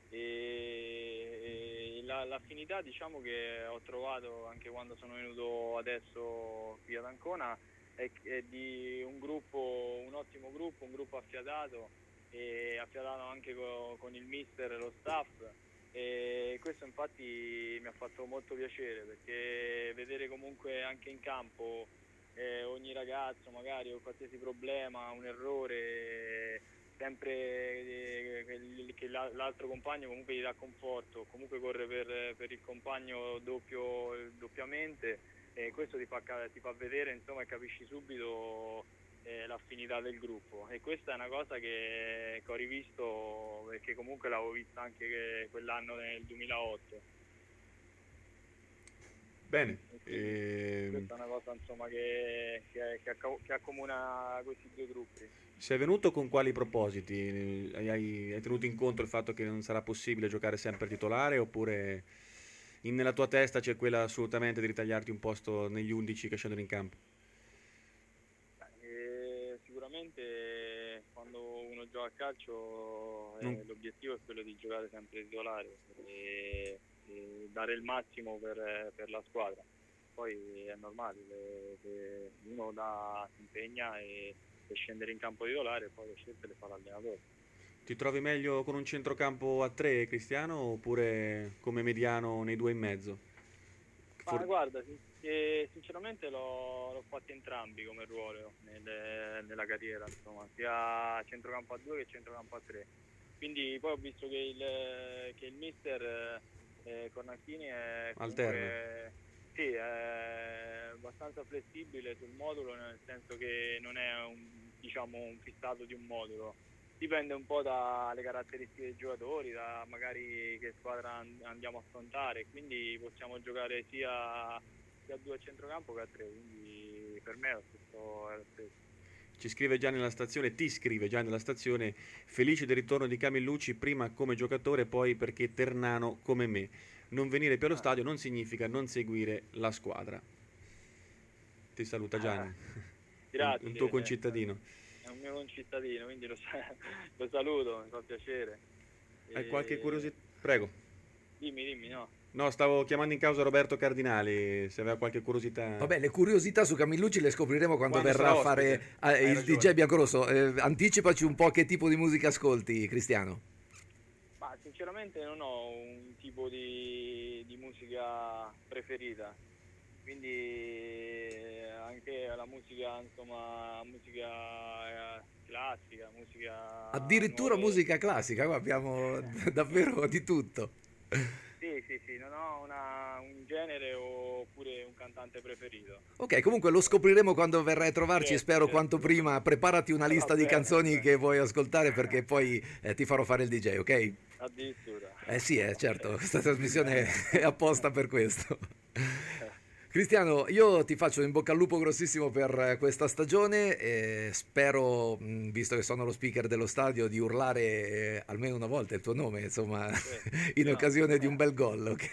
e l'affinità diciamo che ho trovato anche quando sono venuto adesso qui ad Ancona è di un ottimo gruppo, un gruppo affiatato e affiatato anche con il mister e lo staff e questo infatti mi ha fatto molto piacere perché vedere comunque anche in campo ogni ragazzo magari o qualsiasi problema, un errore, sempre che l'altro compagno comunque gli dà conforto, comunque corre per il compagno doppiamente e questo ti fa vedere insomma e capisci subito l'affinità del gruppo e questa è una cosa che ho rivisto perché comunque l'avevo vista anche quell'anno nel 2008. Bene. Questa è una cosa insomma che accomuna questi due gruppi. Sei venuto con quali propositi? Hai tenuto in conto il fatto che non sarà possibile giocare sempre titolare oppure nella tua testa c'è quella assolutamente di ritagliarti un posto negli 11 che scendono in campo? Sicuramente quando uno gioca a calcio l'obiettivo è quello di giocare sempre titolare e dare il massimo per la squadra. Poi è normale che uno si impegna e scendere in campo titolare e poi le scelte le fa l'allenatore. Ti trovi meglio con un centrocampo a 3, Cristiano, oppure come mediano nei 2,5? Ma guarda, sinceramente l'ho fatti entrambi come ruolo nella carriera, insomma, sia centrocampo a 2 che centrocampo a 3. Quindi poi ho visto che il mister Cornacchini è alterna. sì, è abbastanza flessibile sul modulo, nel senso che non è un fissato di un modulo. Dipende un po' dalle caratteristiche dei giocatori, da magari che squadra andiamo a affrontare, quindi possiamo giocare sia a 2 a centrocampo che a 3, quindi per me è lo stesso. Ti scrive già nella stazione, felice del ritorno di Camillucci, prima come giocatore, poi perché ternano come me. Non venire più allo stadio non significa non seguire la squadra. Ti saluta Gianni, Grazie, un tuo concittadino. È un mio concittadino, quindi lo saluto, mi fa piacere. Hai qualche curiosità? Prego. Dimmi, no. No, stavo chiamando in causa Roberto Cardinali, se aveva qualche curiosità. Vabbè, le curiosità su Camillucci le scopriremo quando Quando verrà a sarà fare ospite. Hai il ragione. DJ Biancorosso. Anticipaci un po' che tipo di musica ascolti, Cristiano. Ma sinceramente non ho un tipo di musica preferita, quindi anche la musica, insomma, musica classica, musica... Addirittura nuove. musica classica, qua abbiamo davvero di tutto. Sì, non ho un genere oppure un cantante preferito. Ok, comunque lo scopriremo quando verrai a trovarci, Sì, spero sì. quanto prima. Preparati una lista di bene, canzoni bene. che vuoi ascoltare perché poi ti farò fare il DJ, ok? Addirittura. Sì, certo, questa trasmissione è apposta per questo. Cristiano, io ti faccio in bocca al lupo grossissimo per questa stagione e spero, visto che sono lo speaker dello stadio, di urlare almeno una volta il tuo nome, insomma, in occasione di un bel gol, ok?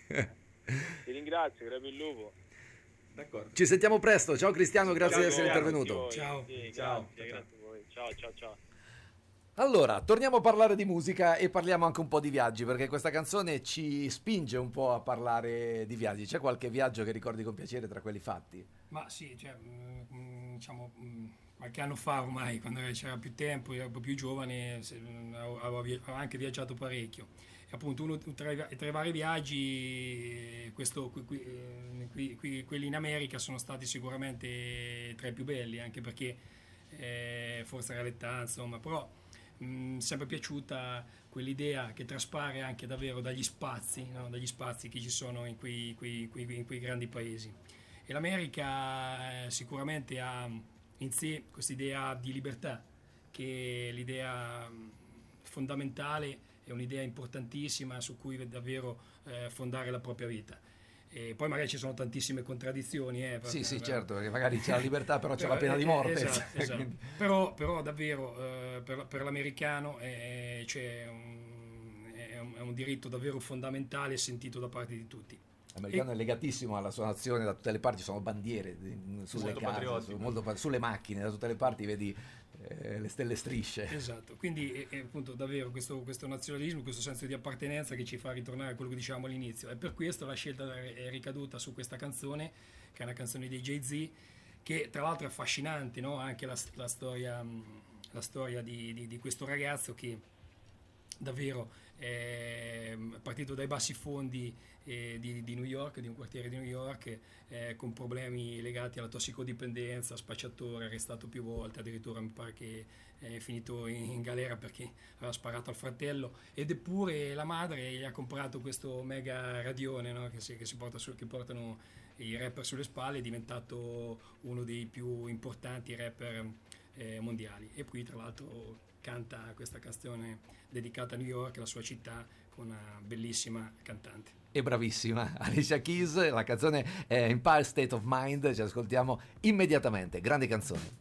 Ti ringrazio, crepi il lupo. D'accordo. Ci sentiamo presto, ciao Cristiano, grazie di essere Cristiano, intervenuto. tutti voi. Ciao. Sì, Ciao. grazie a voi. Ciao. Allora, torniamo a parlare di musica e parliamo anche un po' di viaggi, perché questa canzone ci spinge un po' a parlare di viaggi. C'è qualche viaggio che ricordi con piacere tra quelli fatti? Ma sì, cioè, diciamo, qualche anno fa ormai, quando c'era più tempo, ero un po' più giovane, avevo anche viaggiato parecchio. E appunto uno tra i vari viaggi, quelli in America sono stati sicuramente tra i più belli, anche perché forza realtà, insomma, però sempre piaciuta quell'idea che traspare anche davvero dagli spazi, no? Dagli spazi che ci sono in quei grandi paesi. E l'America sicuramente ha in sé questa idea di libertà, che è l'idea fondamentale, è un'idea importantissima su cui davvero fondare la propria vita. E poi magari ci sono tantissime contraddizioni. Sì, certo, perché magari c'è la libertà, però c'è la pena di morte. Esatto. Però davvero per l'americano c'è è un diritto davvero fondamentale e sentito da parte di tutti. L'americano è legatissimo alla sua nazione, da tutte le parti ci sono bandiere sulle Molto case, patriottico. sulle macchine, da tutte le parti vedi le stelle strisce. Esatto, quindi è appunto davvero questo nazionalismo, questo senso di appartenenza che ci fa ritornare a quello che dicevamo all'inizio, e per questo la scelta è ricaduta su questa canzone, che è una canzone dei Jay-Z, che tra l'altro è affascinante, no? Anche la storia di questo ragazzo che davvero è partito dai bassi fondi di New York, di un quartiere di New York, con problemi legati alla tossicodipendenza, spacciatore, arrestato più volte, addirittura mi pare che è finito in galera perché aveva sparato al fratello, ed eppure la madre gli ha comprato questo mega radione, no? che portano i rapper sulle spalle, è diventato uno dei più importanti rapper mondiali, e qui tra l'altro canta questa canzone dedicata a New York, la sua città, con una bellissima cantante. E bravissima Alicia Keys, la canzone è Empire State of Mind, ci ascoltiamo immediatamente, grande canzone.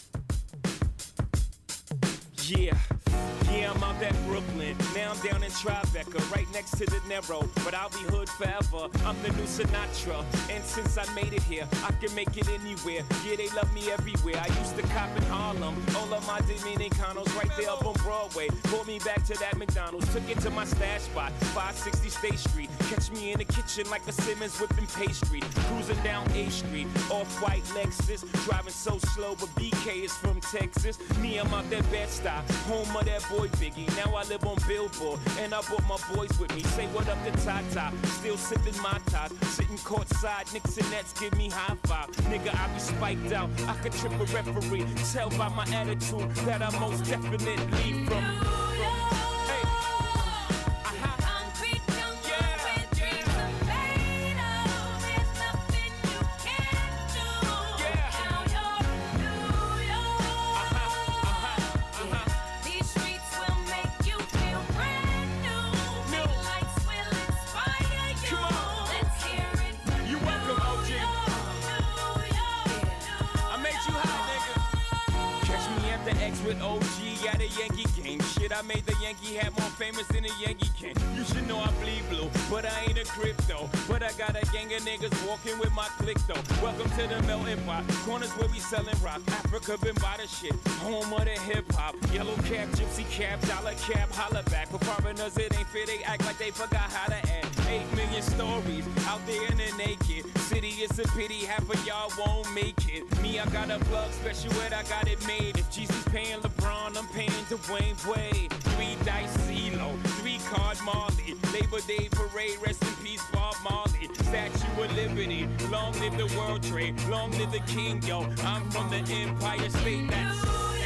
Yeah, I'm out at Brooklyn. Now I'm down in Tribeca, right next to De Niro. But I'll be hood forever. I'm the new Sinatra. And since I made it here, I can make it anywhere. Yeah, they love me everywhere. I used to cop in Harlem. All of my Dominicanos right there up on Broadway. Pulled me back to that McDonald's. Took it to my stash spot, 560 State Street. Catch me in the kitchen like a Simmons whipping pastry. Cruising down A Street, off-white Lexus. Driving so slow, but BK is from Texas. Me, I'm out that Bed-Stuy, home of that boy Biggie. Now I live on Billboard, and I brought my boys with me. Say what up to Tata, still sipping my top. Sitting courtside, Knicks and Nets give me high five. Nigga, I be spiked out, I could trip a referee. Tell by my attitude that I most definitely from. X with OG at a Yankee game. Shit, I made the Yankee hat more famous than the Yankee can. You should know I bleed blue, but I ain't a crypto. But I got a gang of niggas walking with my click though. Welcome to the melting pot, corners where we selling rock. Africa been by the shit, home of the hip hop. Yellow cap, gypsy cap, dollar cap, holla back. For foreigners it ain't fair, they act like they forgot how to act. 8 million stories out there in the naked city. It's a pity half of y'all won't make it. Me, I got a plug special ed, I got it made. If Jesus paying LeBron, I'm paying Dwayne Wade. 3 dice CeeLo, 3 card Marley. Labor Day parade, rest in peace Bob Marley. Statue of Liberty, long live the World Trade, long live the King, yo. I'm from the Empire State. That's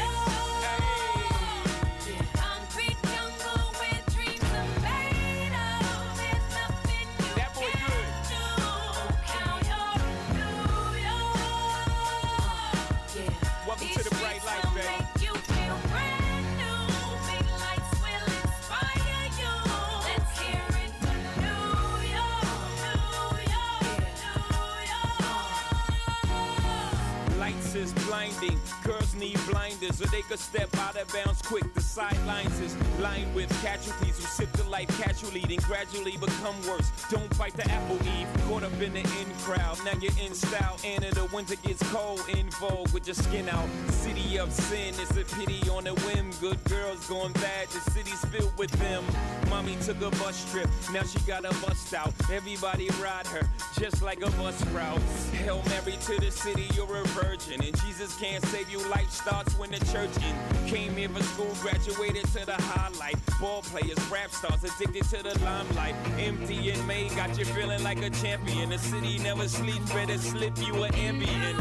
is blinding. Girls need blinders so they could step out of bounds quick. The sidelines is lined with casualties who sip the life casually, then gradually become worse. Don't fight the apple eve, caught up in the in crowd. Now you're in style, and in the winter gets cold. In vogue with your skin out. City of sin, it's a pity on a whim. Good girls going bad, the city's filled with them. Mommy took a bus trip, now she got a bust out. Everybody ride her, just like a bus route. Hail Mary to the city, you're a virgin. And Jesus can't save you, life starts when the church in. Came here for school, graduated to the highlight. Ball players, rap stars, addicted to the limelight. Empty in May, got you feeling like a champion. The city never sleeps, better slip you an ambient.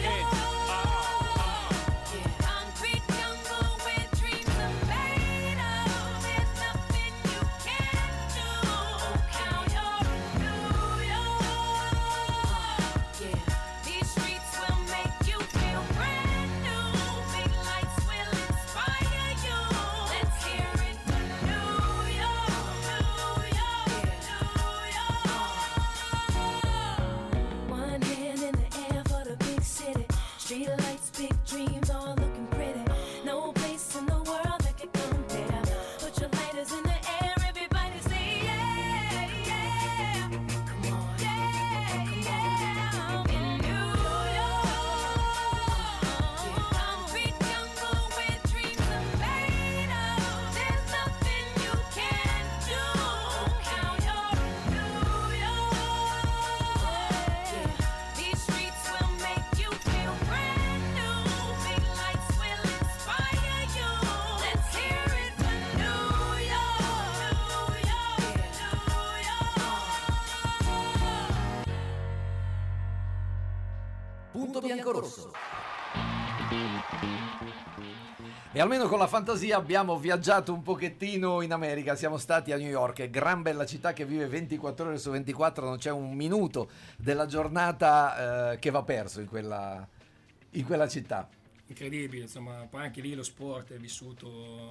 Punto bianco-rosso. E almeno con la fantasia abbiamo viaggiato un pochettino in America, siamo stati a New York, gran bella città che vive 24 ore su 24, non c'è un minuto della giornata che va perso in quella città. Incredibile, insomma, poi anche lì lo sport è vissuto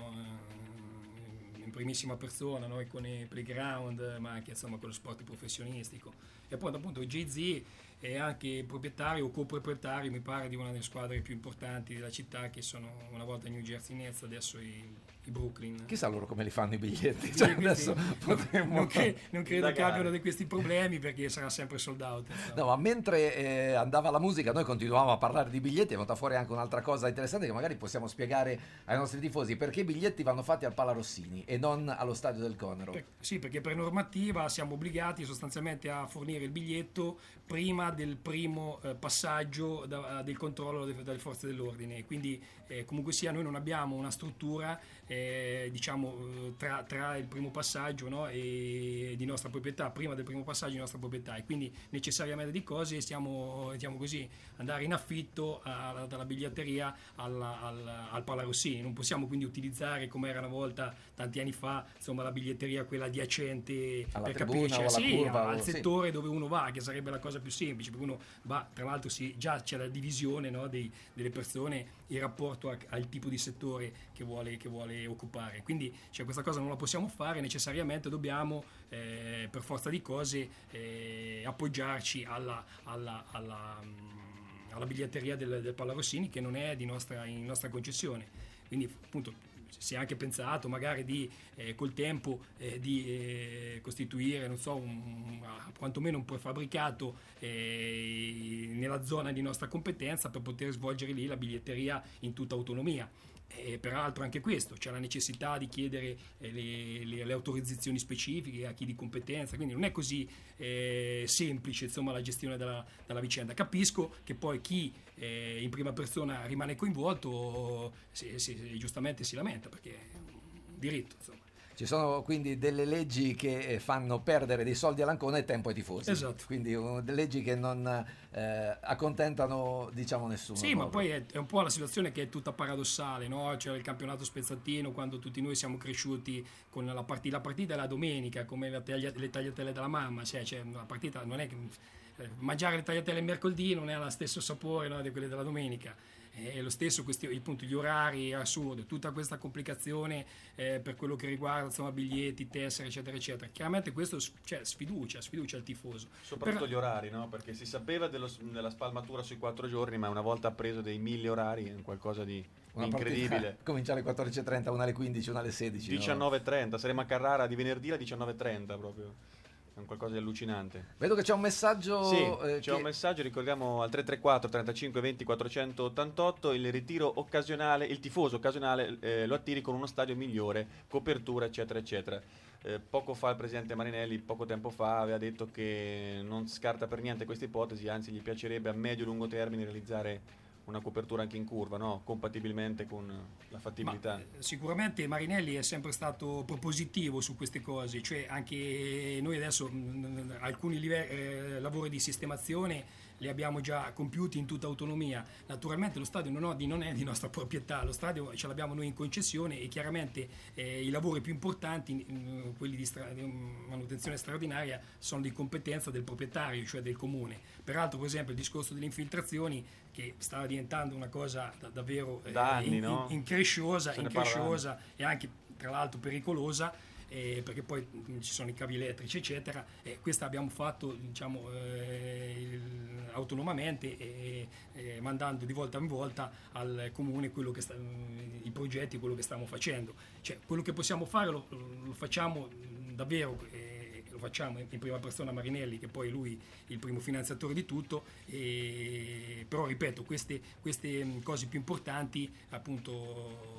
in primissima persona, noi con i playground, ma anche insomma con lo sport professionistico. E poi appunto Jay-Z è anche proprietario o coproprietario, mi pare, di una delle squadre più importanti della città, che sono una volta i New Jersey Nets, adesso i Brooklyn. Chissà loro come li fanno i biglietti. Cioè, adesso potremmo non credo che abbiano di questi problemi, perché sarà sempre sold out. No, ma mentre andava la musica noi continuavamo a parlare di biglietti. È venuta fuori anche un'altra cosa interessante che magari possiamo spiegare ai nostri tifosi: perché i biglietti vanno fatti al Pala Rossini e non allo stadio del Conero. Sì, perché per normativa siamo obbligati sostanzialmente a fornire il biglietto prima del primo passaggio del controllo delle forze dell'ordine. Quindi comunque sia, noi non abbiamo una struttura diciamo tra il primo passaggio, no, e di nostra proprietà, prima del primo passaggio di nostra proprietà, e quindi necessariamente di cose stiamo, diciamo così, andare in affitto dalla biglietteria al Pala Rossini. Non possiamo quindi utilizzare, come era una volta tanti anni fa, insomma, la biglietteria quella adiacente alla per tribuna, capirci, curva, al settore dove uno va, che sarebbe la cosa più semplice, perché uno va, tra l'altro già c'è la divisione, no, delle persone in rapporto al tipo di settore che vuole occupare. Quindi questa cosa non la possiamo fare, necessariamente dobbiamo per forza di cose appoggiarci alla biglietteria del Pala Rossini, che non è in nostra concessione. quindi appunto si è anche pensato magari di col tempo di costituire, non so, quantomeno un prefabbricato nella zona di nostra competenza per poter svolgere lì la biglietteria in tutta autonomia. E peraltro anche questo, c'è la necessità di chiedere le autorizzazioni specifiche a chi di competenza, quindi non è così semplice, insomma, la gestione della vicenda. Capisco che poi chi in prima persona rimane coinvolto giustamente si lamenta, perché è un diritto, insomma. Ci sono quindi delle leggi che fanno perdere dei soldi all'Ancona e tempo ai tifosi. Esatto. Quindi delle leggi che non accontentano, diciamo, nessuno. Sì, ma poi è un po' la situazione che è tutta paradossale, no? C'era il campionato spezzatino, quando tutti noi siamo cresciuti con la partita è la domenica, come le tagliatelle della mamma, cioè la partita non è che mangiare le tagliatelle il mercoledì non è lo stesso sapore, no, di quelle della domenica. È lo stesso, appunto, gli orari è assurdo, tutta questa complicazione per quello che riguarda, insomma, biglietti, tessere, eccetera eccetera. Chiaramente questo sfiducia il tifoso, soprattutto gli orari, no? Perché si sapeva della spalmatura sui 4 giorni, ma una volta appreso dei 1000 orari è qualcosa di incredibile. Cominciare alle 14.30, una alle 15, una alle 16, 19.30, no? Saremo a Carrara di venerdì alle 19.30 proprio. È un qualcosa di allucinante. Vedo che c'è un messaggio. Sì, c'è un messaggio, ricordiamo al 334 35 20 488 il ritiro occasionale, il tifoso occasionale lo attiri con uno stadio migliore, copertura, eccetera eccetera. Poco fa il presidente Marinelli, poco tempo fa, aveva detto che non scarta per niente questa ipotesi, anzi gli piacerebbe a medio-lungo termine realizzare una copertura anche in curva, no? Compatibilmente con la fattibilità. Sicuramente Marinelli è sempre stato propositivo su queste cose, cioè anche noi adesso alcuni lavori di sistemazione li abbiamo già compiuti in tutta autonomia. Naturalmente lo stadio non è di nostra proprietà, lo stadio ce l'abbiamo noi in concessione e chiaramente i lavori più importanti, quelli di manutenzione straordinaria, sono di competenza del proprietario, cioè del comune. Peraltro, per esempio, il discorso delle infiltrazioni, che stava diventando una cosa davvero da anni, no? incresciosa e anche tra l'altro pericolosa, perché poi ci sono i cavi elettrici eccetera, e questa abbiamo fatto, diciamo, autonomamente, mandando di volta in volta al comune i progetti, quello che stiamo facendo. Cioè, quello che possiamo fare lo facciamo davvero, lo facciamo in prima persona Marinelli, che poi è lui il primo finanziatore di tutto, però ripeto, queste cose più importanti, appunto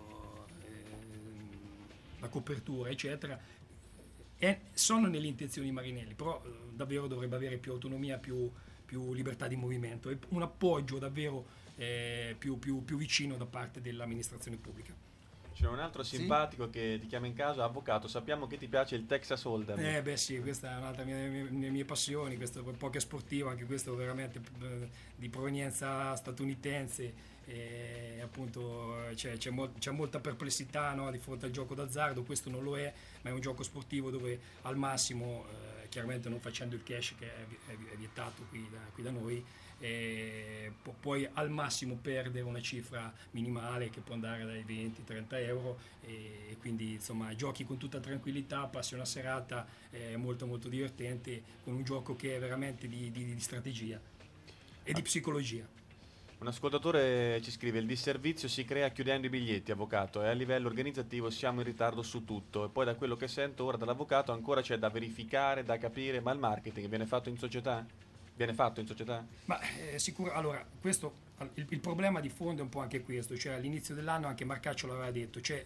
la copertura eccetera, sono nelle intenzioni di Marinelli, però davvero dovrebbe avere più autonomia, più libertà di movimento e un appoggio davvero più vicino da parte dell'amministrazione pubblica. C'è un altro simpatico che ti chiama in casa, avvocato, sappiamo che ti piace il Texas Hold'em. Beh sì, questa è un'altra delle mie passioni, questo un po' che sportivo, anche questo veramente di provenienza statunitense, appunto c'è molta perplessità, no, di fronte al gioco d'azzardo. Questo non lo è, ma è un gioco sportivo dove al massimo, chiaramente non facendo il cash che è vietato qui da noi, puoi al massimo perdere una cifra minimale che può andare dai 20-30 euro, e quindi insomma giochi con tutta tranquillità, passi una serata molto molto divertente con un gioco che è veramente di strategia e di psicologia. Un ascoltatore ci scrive: il disservizio si crea chiudendo i biglietti, avvocato, e a livello organizzativo siamo in ritardo su tutto, e poi da quello che sento ora dall'avvocato ancora c'è da verificare, da capire, ma il marketing viene fatto in società? Ma sicuro, allora, questo il problema di fondo è un po' anche questo, cioè all'inizio dell'anno anche Marcaccio l'aveva detto, cioè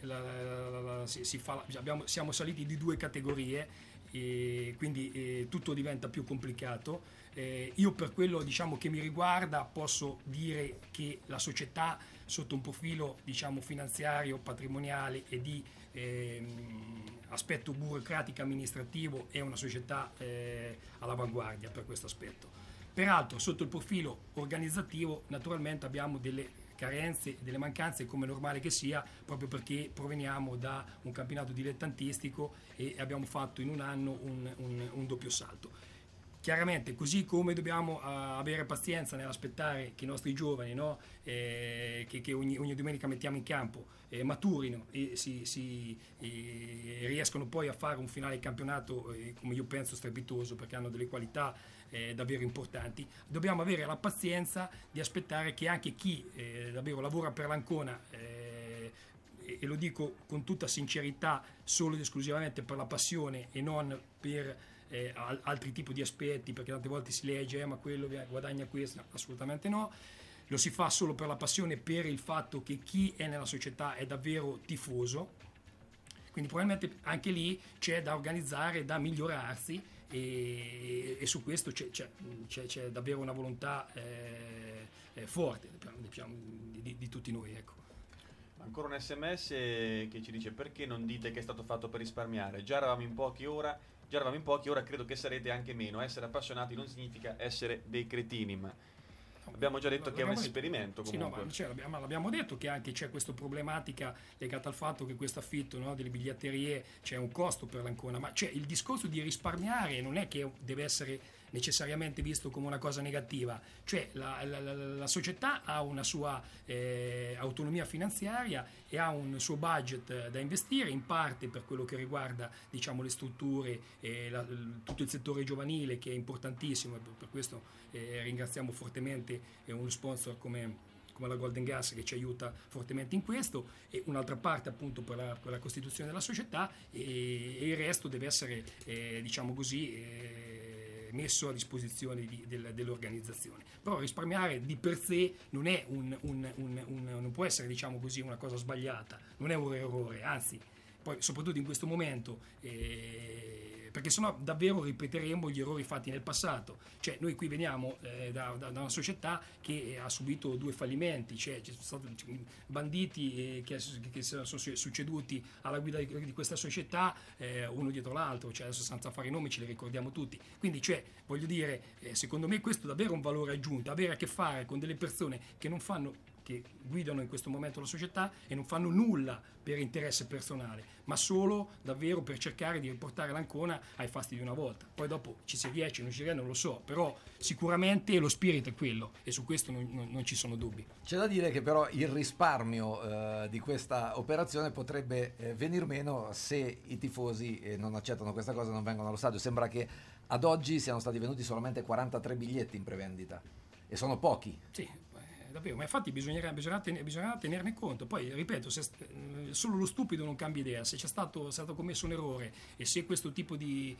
siamo saliti di 2 categorie, e quindi tutto diventa più complicato. Io per quello, diciamo, che mi riguarda, posso dire che la società sotto un profilo, diciamo, finanziario, patrimoniale e di aspetto burocratico amministrativo è una società all'avanguardia per questo aspetto. Peraltro sotto il profilo organizzativo naturalmente abbiamo delle carenze, delle mancanze, come è normale che sia, proprio perché proveniamo da un campionato dilettantistico e abbiamo fatto in un anno un doppio salto. Chiaramente, così come dobbiamo avere pazienza nell'aspettare che i nostri giovani, no, che ogni domenica mettiamo in campo, maturino e riescono poi a fare un finale di campionato, come io penso, strepitoso, perché hanno delle qualità davvero importanti, dobbiamo avere la pazienza di aspettare che anche chi davvero lavora per l'Ancona e lo dico con tutta sincerità, solo ed esclusivamente per la passione e non per altri tipi di aspetti, perché tante volte si legge ma quello guadagna questo, assolutamente no. Lo si fa solo per la passione, per il fatto che chi è nella società è davvero tifoso, quindi probabilmente anche lì c'è da organizzare, da migliorarsi, e su questo c'è davvero una volontà forte, diciamo, di tutti noi, ecco. Ancora un SMS che ci dice: perché non dite che è stato fatto per risparmiare? Già eravamo in pochi, ora credo che sarete anche meno. Essere appassionati non significa essere dei cretini, ma abbiamo già detto che è un esperimento comunque. Sì, no, ma l'abbiamo detto che anche c'è questa problematica legata al fatto che questo affitto, no, delle biglietterie, c'è un costo per l'Ancona, ma c'è il discorso di risparmiare, non è che deve essere necessariamente visto come una cosa negativa, cioè la società ha una sua autonomia finanziaria e ha un suo budget da investire, in parte per quello che riguarda, diciamo, le strutture, tutto il settore giovanile, che è importantissimo, e per questo ringraziamo fortemente uno sponsor come la Golden Gas, che ci aiuta fortemente in questo, e un'altra parte appunto per la costituzione della società, e il resto deve essere diciamo così messo a disposizione dell'organizzazione. Però risparmiare di per sé non è non può essere, diciamo così, una cosa sbagliata, non è un errore, anzi, poi soprattutto in questo momento, perché sennò davvero ripeteremo gli errori fatti nel passato. Cioè, noi qui veniamo da una società che ha subito 2 fallimenti, cioè ci sono stati banditi che sono succeduti alla guida di questa società, uno dietro l'altro, cioè adesso senza fare nomi ce li ricordiamo tutti. Quindi, cioè, voglio dire, secondo me questo è davvero un valore aggiunto, avere a che fare con delle persone che guidano in questo momento la società e non fanno nulla per interesse personale, ma solo davvero per cercare di riportare l'Ancona ai fasti di una volta. Poi dopo ci si riesce, non ci riesce, non lo so, però sicuramente lo spirito è quello, e su questo non ci sono dubbi. C'è da dire che però il risparmio di questa operazione potrebbe venir meno se i tifosi non accettano questa cosa e non vengono allo stadio. Sembra che ad oggi siano stati venuti solamente 43 biglietti in prevendita, e sono pochi. Sì, davvero, ma infatti bisognerà tenerne conto. Poi ripeto, se solo lo stupido non cambia idea. Se è stato commesso un errore, e se questo tipo di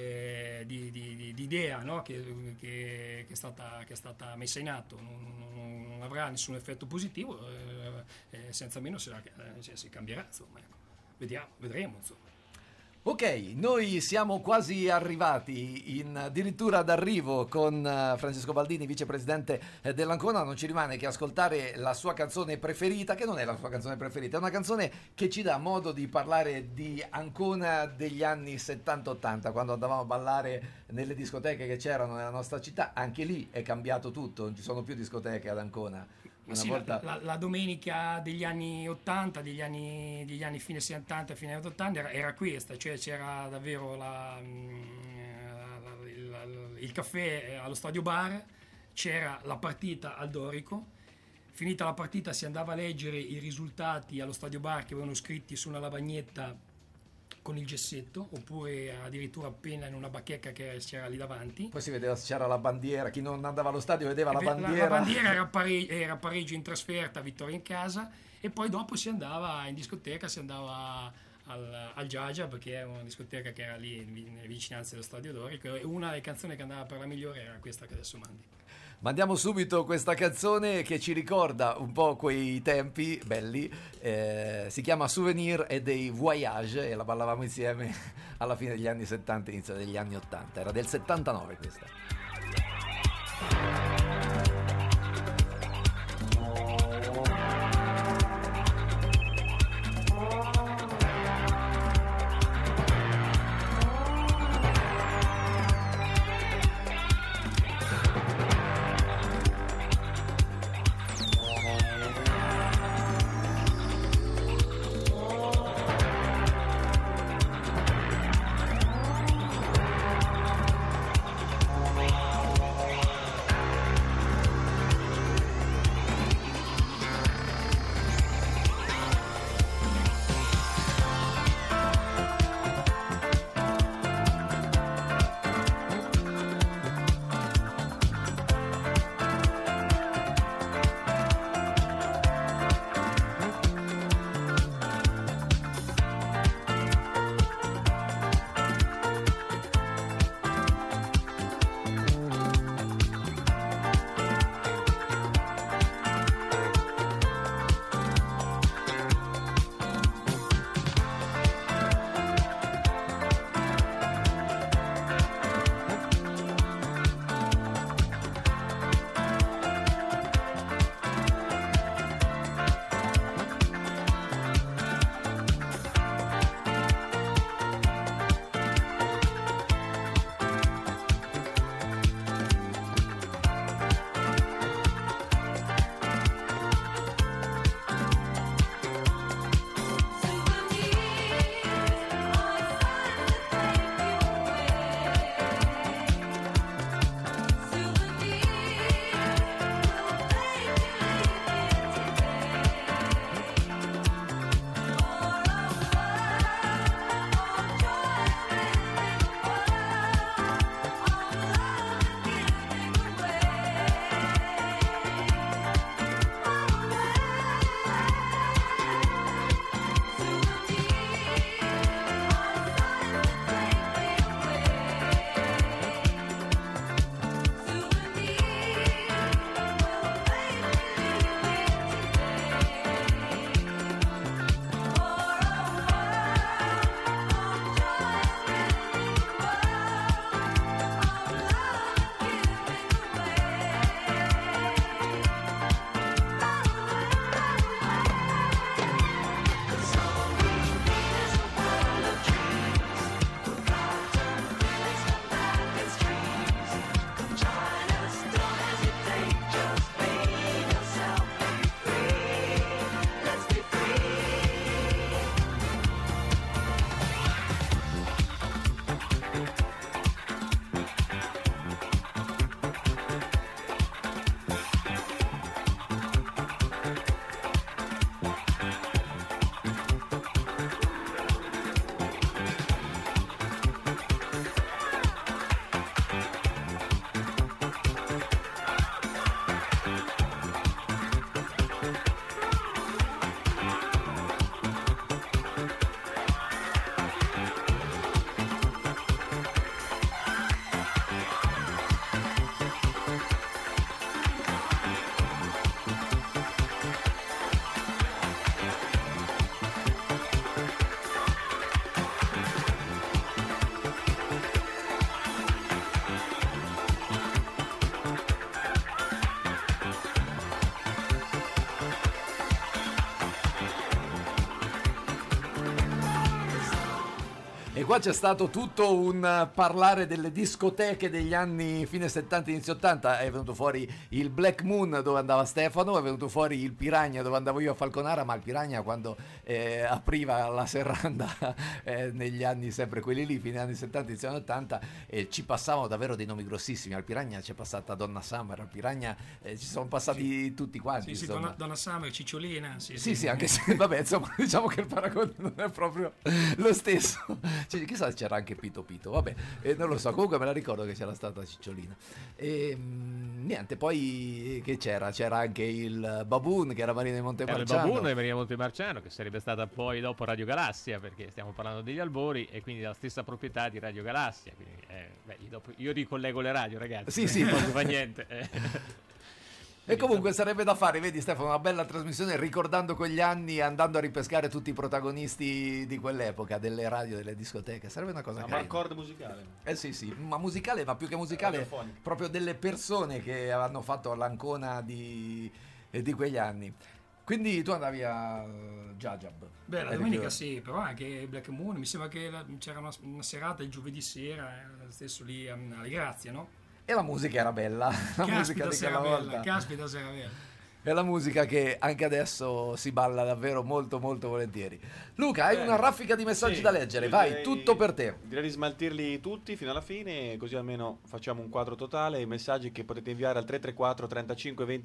idea, no, che è stata messa in atto non avrà nessun effetto positivo, senza meno si cambierà, insomma, ecco. Vedremo, insomma. Ok, noi siamo quasi arrivati addirittura d'arrivo con Francesco Baldini, vicepresidente dell'Ancona. Non ci rimane che ascoltare la sua canzone preferita, che non è la sua canzone preferita, è una canzone che ci dà modo di parlare di Ancona degli anni 70-80, quando andavamo a ballare nelle discoteche che c'erano nella nostra città. Anche lì è cambiato tutto, non ci sono più discoteche ad Ancona. Sì, volta... la domenica degli anni 80, degli anni fine 70 fine 80 era questa, cioè c'era davvero il caffè allo Stadio Bar, c'era la partita al Dorico, finita la partita si andava a leggere i risultati allo Stadio Bar, che avevano scritti su una lavagnetta con il gessetto, oppure addirittura appena in una bacheca che c'era lì davanti. Poi si vedeva se c'era la bandiera, chi non andava allo stadio vedeva la bandiera. La bandiera era pareggio in trasferta, vittoria in casa, e poi dopo si andava in discoteca, si andava al Giagia, perché è una discoteca che era lì nelle vicinanze dello Stadio Dorico, e una delle canzoni che andava per la migliore era questa che adesso mandi. Mandiamo subito questa canzone che ci ricorda un po' quei tempi belli, si chiama Souvenir e dei Voyage, e la ballavamo insieme alla fine degli anni 70, inizio degli anni 80, era del 79 questa. qua c'è stato tutto un parlare delle discoteche degli anni fine 70 inizio 80. È venuto fuori il Black Moon dove andava Stefano, è venuto fuori il Piranha dove andavo io a Falconara, ma il Piranha quando apriva la serranda negli anni sempre quelli lì, fine anni 70 inizio anni 80, ci passavano davvero dei nomi grossissimi. Al Piranha c'è passata Donna Summer, al Piranha ci sono passati tutti quanti. Sì, Donna Summer, Cicciolina. Sì, anche se vabbè, insomma, diciamo che il paragone non è proprio lo stesso. Chissà se c'era anche Pito Pito, vabbè, non lo so, comunque me la ricordo che c'era stata Cicciolina. E niente, poi che c'era anche il Baboon, che era Marina di Montemarciano. Il Baboon e Marina Montemarciano, che sarebbe stata poi dopo Radio Galassia, perché stiamo parlando degli albori e quindi della stessa proprietà di Radio Galassia, quindi, io ricollego le radio, ragazzi. Sì. Non fa niente. E comunque sarebbe da fare, vedi Stefano, una bella trasmissione ricordando quegli anni, andando a ripescare tutti i protagonisti di quell'epoca, delle radio, delle discoteche. Sarebbe una cosa carina. Ma accordo musicale? Sì, ma musicale, ma più che musicale, proprio delle persone che hanno fatto l'Ancona di quegli anni. Quindi tu andavi a Jajab? Beh, la domenica sì, però anche Black Moon, mi sembra che c'era una serata il giovedì sera, stesso lì alle Grazie, no? E la musica era bella, la musica di quella volta. Caspita, sera bella. È la musica che anche adesso si balla davvero molto molto volentieri. Luca, hai una raffica di messaggi da leggere, vai, tutto per te. Direi di smaltirli tutti fino alla fine, così almeno facciamo un quadro totale. I messaggi che potete inviare al 334 35 20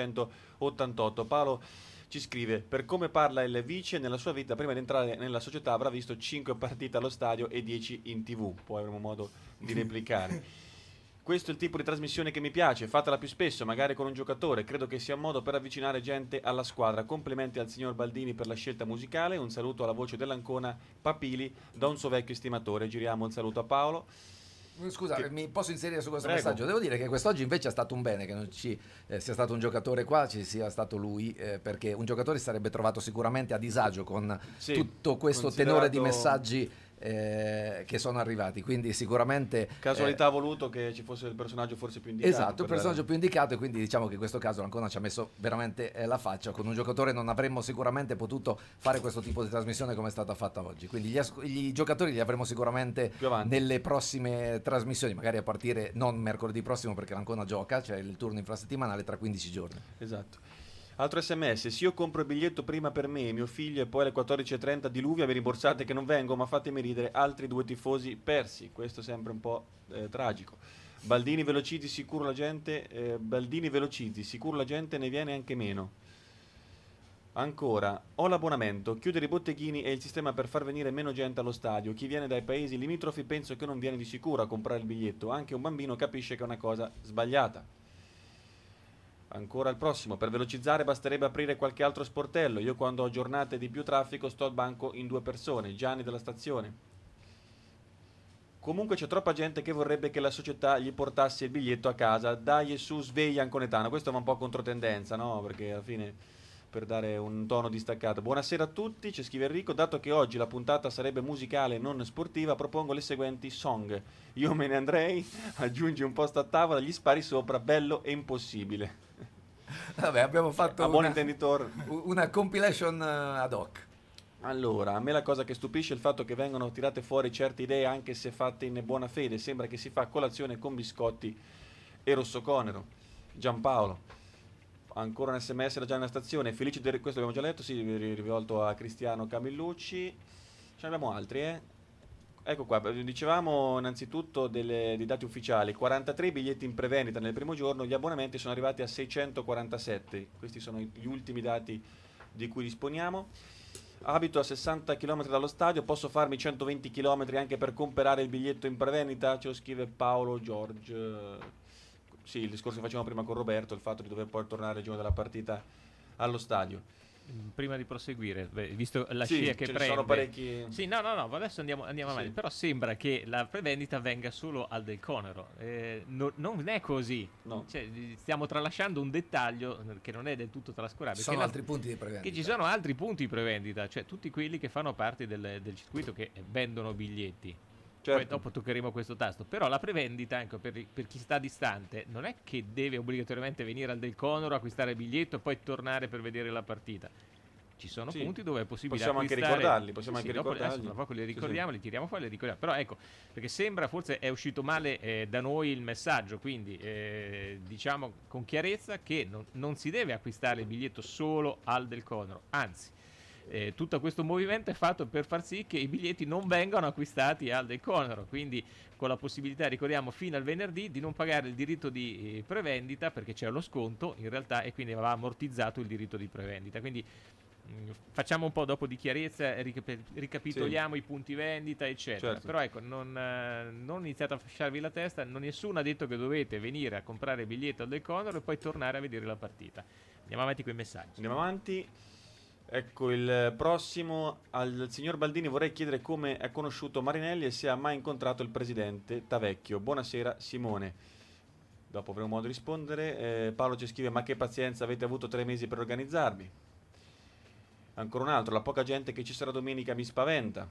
488. Paolo ci scrive: per come parla il vice, nella sua vita prima di entrare nella società avrà visto 5 partite allo stadio e 10 in TV. Poi avremo modo di replicare. Questo è il tipo di trasmissione che mi piace, fatela più spesso, magari con un giocatore, credo che sia un modo per avvicinare gente alla squadra. Complimenti al signor Baldini per la scelta musicale, un saluto alla voce dell'Ancona Papili da un suo vecchio estimatore. Giriamo il saluto a Paolo. Scusa, mi posso inserire su questo Prego. messaggio? Devo dire che quest'oggi invece è stato un bene che non ci sia stato un giocatore qua, ci sia stato lui, perché un giocatore si sarebbe trovato sicuramente a disagio con tutto questo tenore di messaggi che sono arrivati, quindi sicuramente casualità ha voluto che ci fosse il personaggio forse più indicato. Esatto, il personaggio più indicato, e quindi diciamo che in questo caso l'Ancona ci ha messo veramente la faccia. Con un giocatore non avremmo sicuramente potuto fare questo tipo di trasmissione come è stata fatta oggi, quindi i giocatori li avremo sicuramente nelle prossime trasmissioni, magari a partire non mercoledì prossimo perché l'Ancona gioca, cioè il turno infrasettimanale tra 15 giorni. Esatto. Altro sms: se io compro il biglietto prima per me e mio figlio e poi alle 14.30 diluvia, mi rimborsate che non vengo, ma fatemi ridere, altri 2 tifosi persi. Questo è sempre un po' tragico. Baldini velocizzi, sicuro la gente ne viene anche meno. Ancora, ho l'abbonamento, chiudere i botteghini è il sistema per far venire meno gente allo stadio. Chi viene dai paesi limitrofi penso che non viene di sicuro a comprare il biglietto, anche un bambino capisce che è una cosa sbagliata. Ancora il prossimo: per velocizzare basterebbe aprire qualche altro sportello. Io quando ho giornate di più traffico sto al banco in 2 persone. Gianni della stazione. Comunque c'è troppa gente che vorrebbe che la società gli portasse il biglietto a casa. Dai e su, sveglia Anconetano. Questo va un po' controtendenza, no? Perché alla fine, per dare un tono distaccato. Buonasera a tutti, ci scrive Enrico. Dato che oggi la puntata sarebbe musicale e non sportiva, propongo le seguenti song. Io me ne andrei, aggiungi un posto a tavola, gli spari sopra, bello e impossibile. Vabbè, abbiamo fatto a buon intenditore una compilation ad hoc. Allora, a me la cosa che stupisce è il fatto che vengono tirate fuori certe idee anche se fatte in buona fede. Sembra che si fa colazione con biscotti e rossoconero. Giampaolo. Ancora un sms da Gianni alla stazione. Felice di questo abbiamo già letto, sì, rivolto a Cristiano Camillucci. Ce ne abbiamo altri, Ecco qua, dicevamo innanzitutto dei dati ufficiali: 43 biglietti in prevendita nel primo giorno, gli abbonamenti sono arrivati a 647, questi sono gli ultimi dati di cui disponiamo. Abito a 60 km dallo stadio, posso farmi 120 km anche per comprare il biglietto in prevendita? Ce lo scrive Paolo George. Sì, il discorso che facevamo prima con Roberto, il fatto di dover poi tornare il giorno della partita allo stadio. Prima di proseguire, visto la sì, scia che ce ne prende, sono parecchi. Sì, no, adesso andiamo avanti. Però sembra che la prevendita venga solo al Del Conero. Non è così. No. Cioè, stiamo tralasciando un dettaglio che non è del tutto trascurabile. Ci sono altri punti di prevendita. Che ci sono altri punti di prevendita, cioè tutti quelli che fanno parte del circuito che vendono biglietti. Certo. Poi dopo toccheremo questo tasto. Però la prevendita, ecco, per chi sta distante, non è che deve obbligatoriamente venire al Del Conero, acquistare il biglietto e poi tornare per vedere la partita. ci sono Sì. punti dove è possibile Possiamo anche acquistare. ricordarli, possiamo Sì, anche dopo, ricordarli. adesso tra poco li Sì, ricordiamo, li tiriamo fuori, li ricordiamo. Però ecco, perché sembra, forse è uscito male da noi il messaggio, quindi diciamo con chiarezza che non si deve acquistare il biglietto solo al Del Conero, anzi tutto questo movimento è fatto per far sì che i biglietti non vengano acquistati al Del Conero, quindi con la possibilità, ricordiamo, fino al venerdì di non pagare il diritto di prevendita, perché c'è lo sconto in realtà, e quindi va ammortizzato il diritto di prevendita. Quindi facciamo un po' dopo di chiarezza, ricapitoliamo i punti vendita eccetera. Certo. Però ecco, non iniziate a fasciarvi la testa, nessuno ha detto che dovete venire a comprare il biglietto al Del Conero e poi tornare a vedere la partita. Andiamo avanti con i messaggi. Andiamo avanti. Ecco il prossimo. Al signor Baldini vorrei chiedere come è conosciuto Marinelli e se ha mai incontrato il presidente Tavecchio. Buonasera Simone. Dopo avremo modo di rispondere. Paolo ci scrive: ma che pazienza, avete avuto 3 mesi per organizzarvi. Ancora un altro: la poca gente che ci sarà domenica mi spaventa.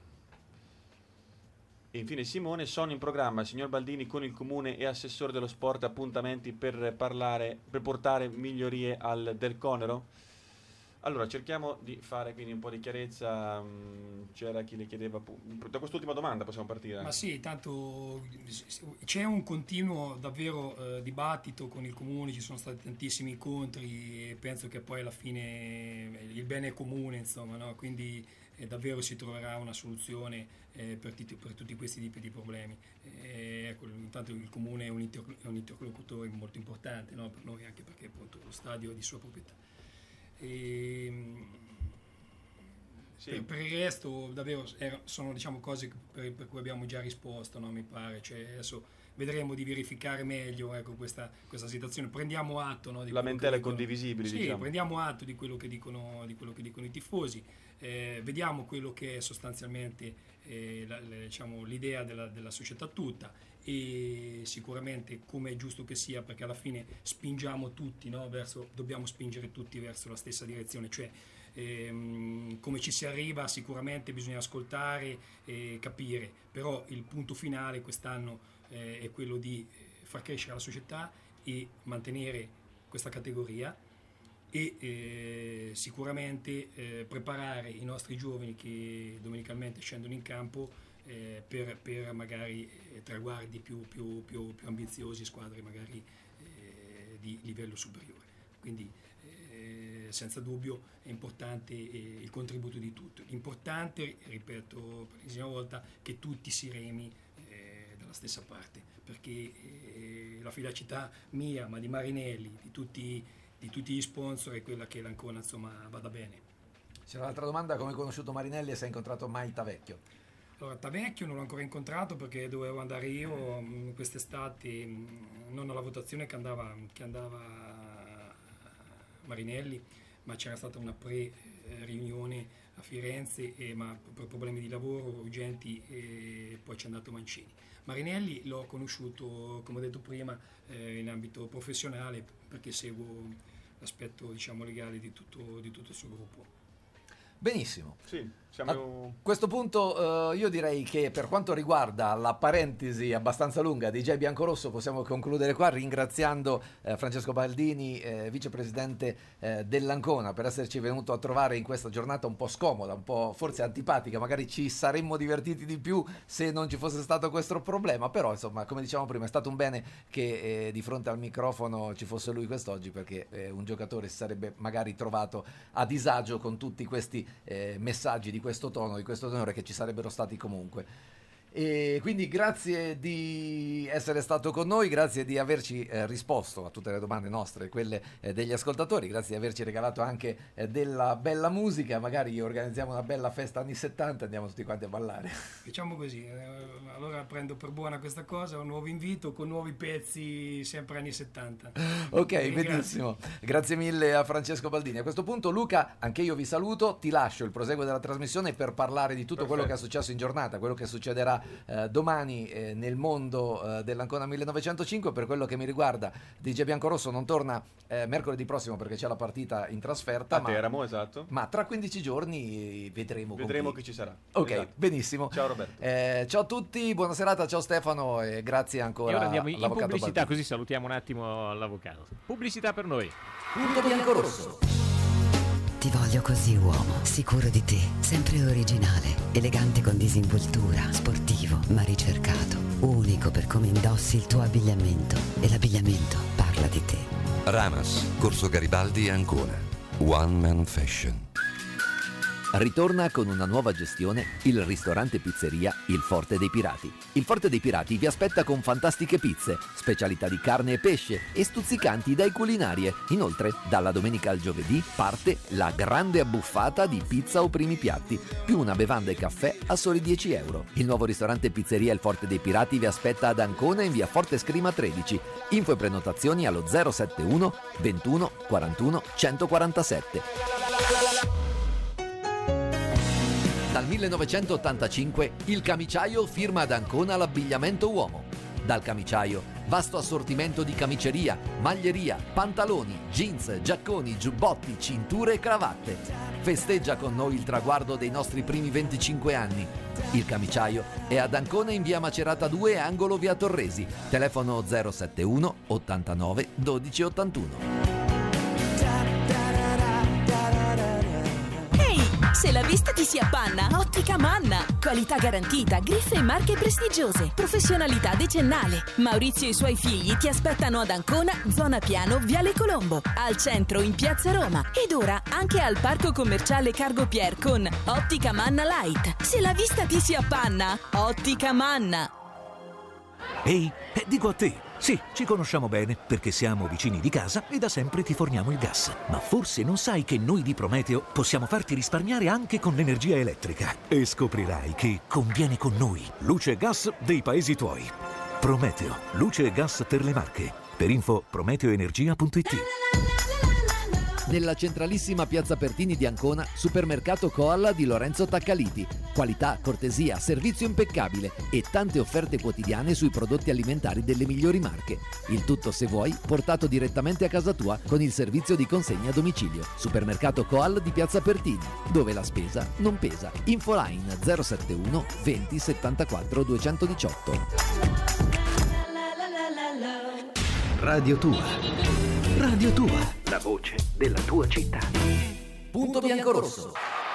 E infine Simone: sono in programma, signor Baldini, con il comune e assessore dello sport, appuntamenti per portare migliorie al Del Conero? Allora, cerchiamo di fare quindi un po' di chiarezza. C'era chi le chiedeva. Da quest'ultima domanda possiamo partire. Ma sì, tanto c'è un continuo davvero dibattito con il comune, ci sono stati tantissimi incontri e penso che poi alla fine il bene è comune, insomma, no? Quindi davvero si troverà una soluzione per tutti questi tipi di problemi. Ecco, intanto il comune è un interlocutore molto importante, no? Per noi, anche perché appunto lo stadio è di sua proprietà. Sì. Per il resto davvero sono, diciamo, cose per cui abbiamo già risposto, no? Mi pare, cioè, adesso vedremo di verificare meglio, ecco, questa situazione. Prendiamo atto, no, di lamentele condivisibili, sì, diciamo. prendiamo atto di quello che dicono i tifosi, vediamo quello che è sostanzialmente diciamo, l'idea della società tutta, e sicuramente, come è giusto che sia, perché alla fine spingiamo tutti, no, dobbiamo spingere tutti verso la stessa direzione, cioè come ci si arriva sicuramente bisogna ascoltare e capire, però il punto finale quest'anno è quello di far crescere la società e mantenere questa categoria e sicuramente preparare i nostri giovani che domenicalmente scendono in campo per magari traguardi più ambiziosi, squadre magari di livello superiore. Quindi senza dubbio è importante il contributo di tutti. L'importante, ripeto per l'ennesima volta, che tutti si remi dalla stessa parte, perché la felicità mia, ma di Marinelli, di tutti gli sponsor, è quella che l'Ancona, insomma, vada bene. C'è un'altra domanda: come hai conosciuto Marinelli e se hai incontrato mai Tavecchio? Allora, Tavecchio non l'ho ancora incontrato perché dovevo andare io quest'estate, non alla votazione che andava Marinelli, ma c'era stata una pre-riunione a Firenze, ma per problemi di lavoro urgenti, e poi c'è andato Mancini. Marinelli l'ho conosciuto, come ho detto prima, in ambito professionale, perché seguo l'aspetto, diciamo, legale di tutto il suo gruppo. Benissimo. Sì, A questo punto io direi che per quanto riguarda la parentesi abbastanza lunga di J Biancorosso possiamo concludere qua, ringraziando Francesco Baldini, vicepresidente dell'Ancona, per esserci venuto a trovare in questa giornata un po' scomoda, un po' forse antipatica. Magari ci saremmo divertiti di più se non ci fosse stato questo problema, però insomma, come dicevamo prima, è stato un bene che di fronte al microfono ci fosse lui quest'oggi, perché un giocatore si sarebbe magari trovato a disagio con tutti questi messaggi di questo tono, di questo tenore, che ci sarebbero stati comunque. E quindi grazie di essere stato con noi, grazie di averci risposto a tutte le domande nostre, quelle degli ascoltatori, grazie di averci regalato anche della bella musica. Magari organizziamo una bella festa anni 70 e andiamo tutti quanti a ballare. Diciamo così, allora prendo per buona questa cosa, un nuovo invito con nuovi pezzi sempre anni 70. Ok, benissimo, grazie mille a Francesco Baldini. A questo punto, Luca, anche io vi saluto, ti lascio il proseguo della trasmissione per parlare di tutto quello che è successo in giornata, quello che succederà domani nel mondo dell'Ancona 1905. Per quello che mi riguarda, DJ Biancorosso non torna mercoledì prossimo perché c'è la partita in trasferta, Teramo, esatto. ma tra 15 giorni vedremo chi ci sarà. Ok, esatto. Benissimo. Ciao Roberto. Ciao a tutti, buona serata, ciao Stefano, e grazie ancora. E ora andiamo in all'avvocato pubblicità, Baldini. così salutiamo un attimo l'avvocato. Pubblicità per noi. Punto Biancorosso. Ti voglio così, uomo, sicuro di te, sempre originale, elegante con disinvoltura, sportivo ma ricercato, unico per come indossi il tuo abbigliamento, e l'abbigliamento parla di te. Ramas, Corso Garibaldi, Ancona. One Man Fashion. Ritorna con una nuova gestione il ristorante pizzeria Il Forte dei Pirati. Il Forte dei Pirati vi aspetta con fantastiche pizze, specialità di carne e pesce e stuzzicanti idee culinarie. Inoltre, dalla domenica al giovedì parte la grande abbuffata di pizza o primi piatti, più una bevanda e caffè a soli 10 euro. Il nuovo ristorante pizzeria Il Forte dei Pirati vi aspetta ad Ancona in via Forte Scrima 13. Info e prenotazioni allo 071 21 41 147. Dal 1985 il Camiciaio firma ad Ancona l'abbigliamento uomo. Dal Camiciaio, vasto assortimento di camiceria, maglieria, pantaloni, jeans, giacconi, giubbotti, cinture e cravatte. Festeggia con noi il traguardo dei nostri primi 25 anni. Il Camiciaio è ad Ancona in via Macerata 2, angolo via Torresi. Telefono 071 89 12 81. Se la vista ti si appanna, Ottica Manna. Qualità garantita, griffe e marche prestigiose, professionalità decennale. Maurizio e i suoi figli ti aspettano ad Ancona, zona Piano, Viale Colombo, al centro in Piazza Roma ed ora anche al parco commerciale Cargo Pier con Ottica Manna Light. Se la vista ti si appanna, Ottica Manna. Ehi, dico a te, sì, ci conosciamo bene perché siamo vicini di casa e da sempre ti forniamo il gas. Ma forse non sai che noi di Prometeo possiamo farti risparmiare anche con l'energia elettrica. E scoprirai che conviene con noi. Luce e gas dei paesi tuoi. Prometeo, luce e gas per le Marche. Per info prometeoenergia.it. Nella centralissima piazza Pertini di Ancona, supermercato Coalla di Lorenzo Taccaliti. Qualità, cortesia, servizio impeccabile e tante offerte quotidiane sui prodotti alimentari delle migliori marche. Il tutto, se vuoi, portato direttamente a casa tua con il servizio di consegna a domicilio. Supermercato Coalla di piazza Pertini, dove la spesa non pesa. Infoline 071 20 74 218. Radio Tua. Radio Tua, la voce della tua città. Punto Biancorosso.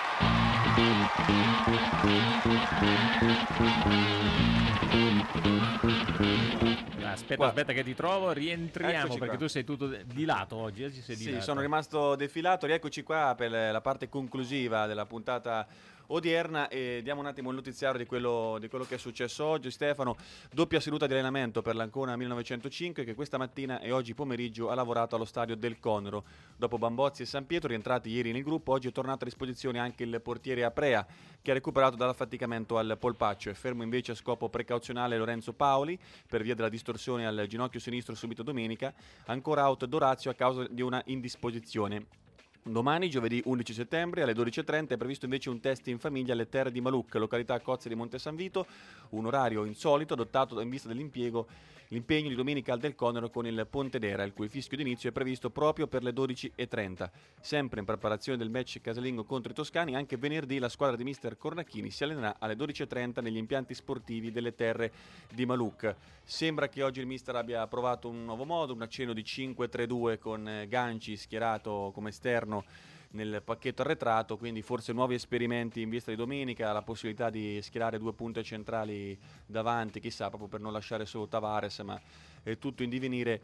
Aspetta che ti trovo, rientriamo. Eccoci perché qua. tu sei tutto di lato oggi, oggi sei di Sì, lato. sono rimasto defilato, rieccoci qua per la parte conclusiva della puntata odierna e diamo un attimo il notiziario di quello che è successo oggi. Stefano, doppia seduta di allenamento per l'Ancona 1905 che questa mattina e oggi pomeriggio ha lavorato allo stadio del Conero. Dopo Bambozzi e San Pietro, rientrati ieri nel gruppo, oggi è tornato a disposizione anche il portiere Aprea che ha recuperato dall'affaticamento al polpaccio. È fermo invece a scopo precauzionale Lorenzo Paoli per via della distorsione al ginocchio sinistro subito domenica, ancora out Dorazio a causa di una indisposizione. Domani, giovedì 11 settembre, alle 12.30 è previsto invece un test in famiglia alle terre di Maluc, località Cozze di Monte San Vito, un orario insolito adottato in vista dell'impegno di domenica al Del Conero con il Pontedera, il cui fischio d'inizio è previsto proprio per le 12.30. Sempre in preparazione del match casalingo contro i toscani, anche venerdì la squadra di mister Cornacchini si allenerà alle 12.30 negli impianti sportivi delle terre di Maluc. Sembra che oggi il mister abbia provato un nuovo modo, un accenno di 5-3-2 con Ganci schierato come esterno nel pacchetto arretrato, quindi forse nuovi esperimenti in vista di domenica, la possibilità di schierare due punte centrali davanti, chissà, proprio per non lasciare solo Tavares, ma è tutto in divenire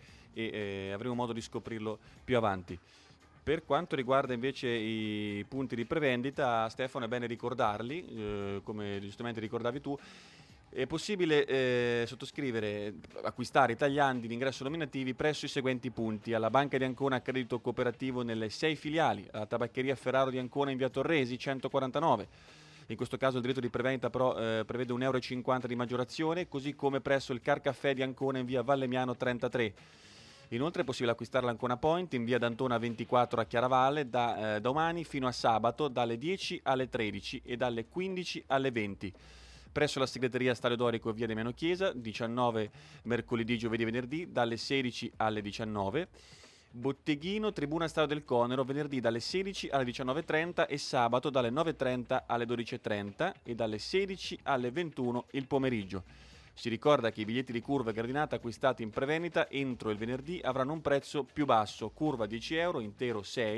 e avremo modo di scoprirlo più avanti. Per quanto riguarda invece i punti di prevendita, Stefano, è bene ricordarli, come giustamente ricordavi tu. È possibile sottoscrivere, acquistare italiani di ingresso nominativi presso i seguenti punti: alla Banca di Ancona credito cooperativo nelle 6 filiali, alla Tabaccheria Ferraro di Ancona in via Torresi 149. In questo caso il diritto di prevendita però prevede 1,50 euro di maggiorazione, così come presso il Car Caffè di Ancona in via Vallemiano 33. Inoltre è possibile acquistare l'Ancona Point in via D'Antona 24 a Chiaravalle da domani fino a sabato dalle 10 alle 13 e dalle 15 alle 20. Presso la segreteria Stadio Dorico via Damiano Chiesa, 19 mercoledì, giovedì e venerdì, dalle 16 alle 19. Botteghino, Tribuna Stadio del Conero, venerdì dalle 16 alle 19.30 e sabato dalle 9.30 alle 12.30 e dalle 16 alle 21 il pomeriggio. Si ricorda che i biglietti di curva e gradinata acquistati in prevendita entro il venerdì avranno un prezzo più basso: curva 10 euro, intero 6,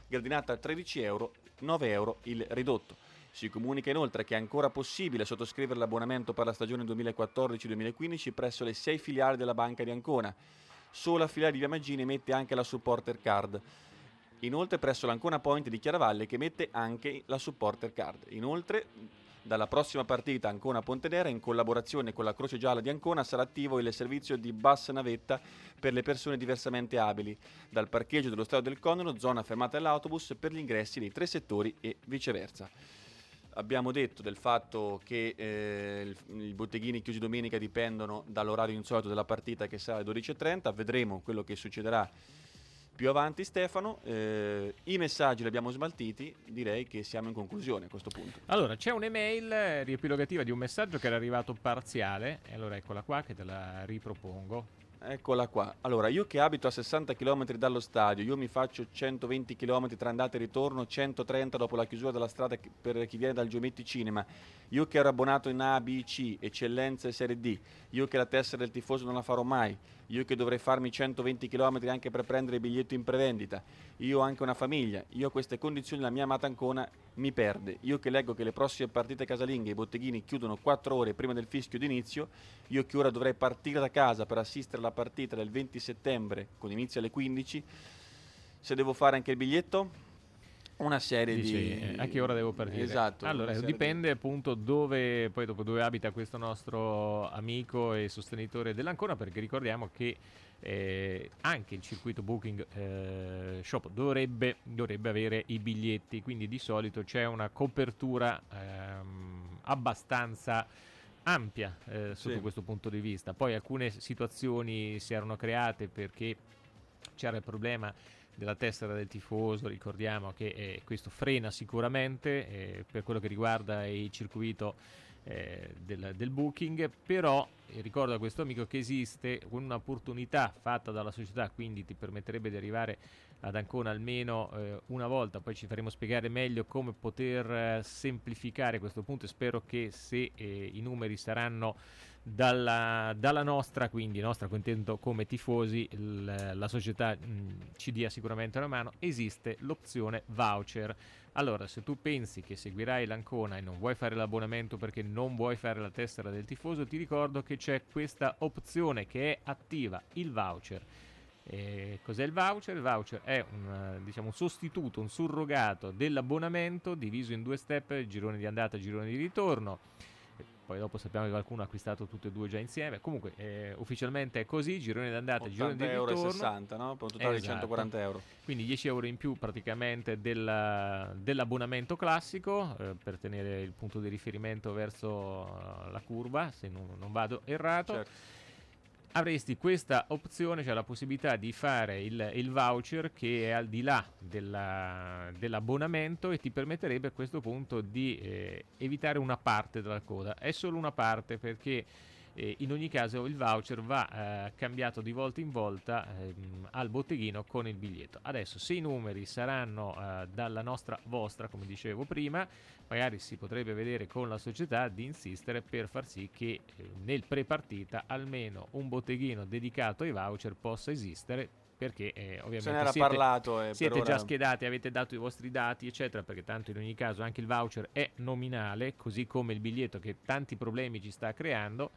gradinata a 13 euro, 9 euro il ridotto. Si comunica inoltre che è ancora possibile sottoscrivere l'abbonamento per la stagione 2014-2015 presso le 6 filiali della Banca di Ancona. Solo la filiale di Via Maggini emette anche la supporter card. Inoltre presso l'Ancona Point di Chiaravalle che emette anche la supporter card. Inoltre dalla prossima partita Ancona-Pontedera, in collaborazione con la Croce Gialla di Ancona, sarà attivo il servizio di bus navetta per le persone diversamente abili, dal parcheggio dello Stadio del Condano, zona fermata dell'autobus, per gli ingressi dei 3 settori e viceversa. Abbiamo detto del fatto che i botteghini chiusi domenica dipendono dall'orario insolito della partita, che sarà alle 12:30. Vedremo quello che succederà più avanti, Stefano. I messaggi li abbiamo smaltiti, direi che siamo in conclusione a questo punto. Allora, c'è un'email riepilogativa di un messaggio che era arrivato parziale, e allora eccola qua che te la ripropongo. Eccola qua. Allora, io che abito a 60 km dallo stadio, io mi faccio 120 km tra andata e ritorno, 130 dopo la chiusura della strada per chi viene dal Geometti Cinema. Io che ero abbonato in A, B, C, Eccellenza e Serie D. Io che la tessera del tifoso non la farò mai. Io che dovrei farmi 120 km anche per prendere il biglietto in prevendita. Io ho anche una famiglia. Io a queste condizioni la mia amata Ancona mi perde. Io che leggo che le prossime partite casalinghe e i botteghini chiudono 4 ore prima del fischio d'inizio. Io che ora dovrei partire da casa per assistere alla partita del 20 settembre con inizio alle 15. Se devo fare anche il biglietto? Una serie di... A che ora devo partire? Esatto. Allora, dipende appunto dove abita questo nostro amico e sostenitore dell'Ancona, perché ricordiamo che anche il circuito Booking Shop dovrebbe avere i biglietti, quindi di solito c'è una copertura abbastanza ampia sotto questo punto di vista. Poi alcune situazioni si erano create perché c'era il problema della tessera del tifoso, ricordiamo che questo frena sicuramente per quello che riguarda il circuito del booking, però ricordo a questo amico che esiste un'opportunità fatta dalla società, quindi ti permetterebbe di arrivare ad Ancona almeno una volta. Poi ci faremo spiegare meglio come poter semplificare questo punto, e spero che se i numeri saranno dalla nostra, quindi nostra contento come tifosi, la società ci dia sicuramente una mano. Esiste l'opzione voucher. Allora, se tu pensi che seguirai l'Ancona e non vuoi fare l'abbonamento perché non vuoi fare la tessera del tifoso, ti ricordo che c'è questa opzione che è attiva, il voucher. Cos'è il voucher? Il voucher è un sostituto, un surrogato dell'abbonamento diviso in 2 step, girone di andata e girone di ritorno. Poi dopo sappiamo che qualcuno ha acquistato tutte e 2 già insieme. Comunque ufficialmente è così: girone d'andata e girone di ritorno. 80,60 €, no? Per un totale di 140 euro. Quindi 10 euro in più praticamente dell'abbonamento classico, per tenere il punto di riferimento verso la curva, se non vado errato. Certo. Avresti questa opzione, cioè la possibilità di fare il voucher che è al di là dell'abbonamento, e ti permetterebbe a questo punto di evitare una parte della coda. È solo una parte, perché in ogni caso il voucher va cambiato di volta in volta al botteghino con il biglietto. Adesso, se i numeri saranno dalla vostra, come dicevo prima, magari si potrebbe vedere con la società di insistere per far sì che nel pre-partita almeno un botteghino dedicato ai voucher possa esistere, perché ovviamente se ne era parlato, siete per già ora... schedati, avete dato i vostri dati eccetera, perché tanto in ogni caso anche il voucher è nominale, così come il biglietto, che tanti problemi ci sta creando.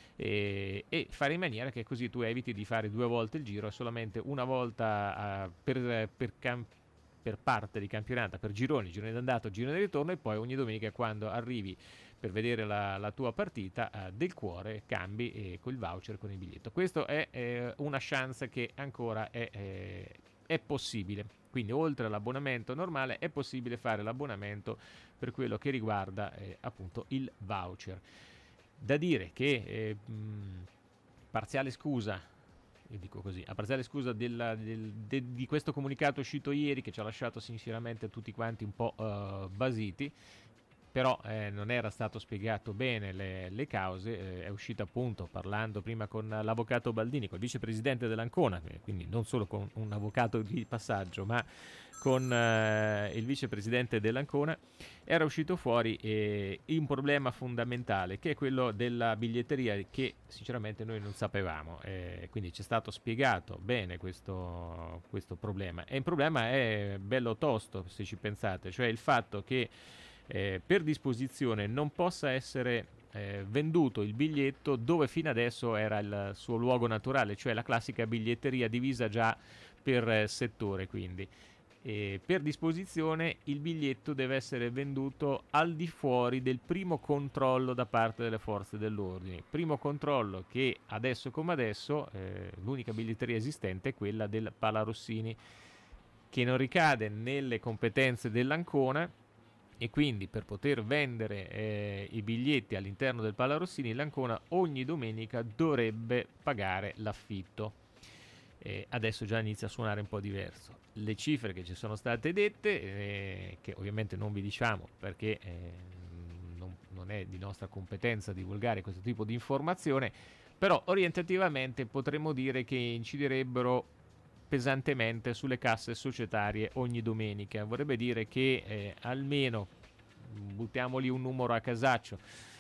E fare in maniera che così tu eviti di fare 2 volte il giro, solamente una volta per parte di campionato, per gironi d'andata, girone di ritorno, e poi ogni domenica quando arrivi per vedere la tua partita del cuore cambi col voucher, con il biglietto. Questo è una chance che ancora è possibile. Quindi oltre all'abbonamento normale è possibile fare l'abbonamento per quello che riguarda appunto il voucher. Da dire che parziale scusa, io dico così, a parziale scusa di questo comunicato uscito ieri, che ci ha lasciato sinceramente tutti quanti un po' basiti, però non era stato spiegato bene le cause. È uscita appunto parlando prima con l'avvocato Baldini, col vicepresidente dell'Ancona, quindi non solo con un avvocato di passaggio, ma con il vicepresidente dell'Ancona. Era uscito fuori un problema fondamentale, che è quello della biglietteria, che sinceramente noi non sapevamo, quindi ci è stato spiegato bene questo problema, e il problema è bello tosto, se ci pensate, cioè il fatto che per disposizione non possa essere venduto il biglietto dove fino adesso era il suo luogo naturale, cioè la classica biglietteria divisa già per settore. Quindi per disposizione il biglietto deve essere venduto al di fuori del primo controllo da parte delle forze dell'ordine, primo controllo che adesso come adesso l'unica biglietteria esistente è quella del Palarossini, che non ricade nelle competenze dell'Ancona, e quindi per poter vendere i biglietti all'interno del Palarossini, l'Ancona ogni domenica dovrebbe pagare l'affitto. Adesso già inizia a suonare un po' diverso. Le cifre che ci sono state dette, che ovviamente non vi diciamo perché non è di nostra competenza divulgare questo tipo di informazione, però orientativamente potremmo dire che inciderebbero pesantemente sulle casse societarie ogni domenica. Vorrebbe dire che almeno, buttiamoli un numero a casaccio,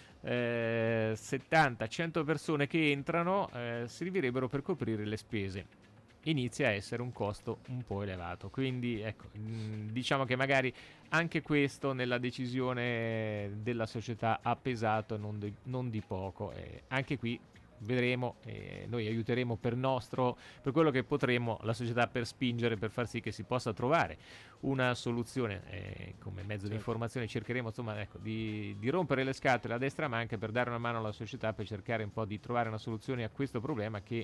70-100 persone che entrano servirebbero per coprire le spese. Inizia a essere un costo un po' elevato, quindi ecco, diciamo che magari anche questo nella decisione della società ha pesato non di poco. Anche qui vedremo, noi aiuteremo per quello che potremo la società per spingere, per far sì che si possa trovare una soluzione. Come mezzo di informazione cercheremo insomma, ecco, di rompere le scatole a destra, ma anche per dare una mano alla società per cercare un po' di trovare una soluzione a questo problema, che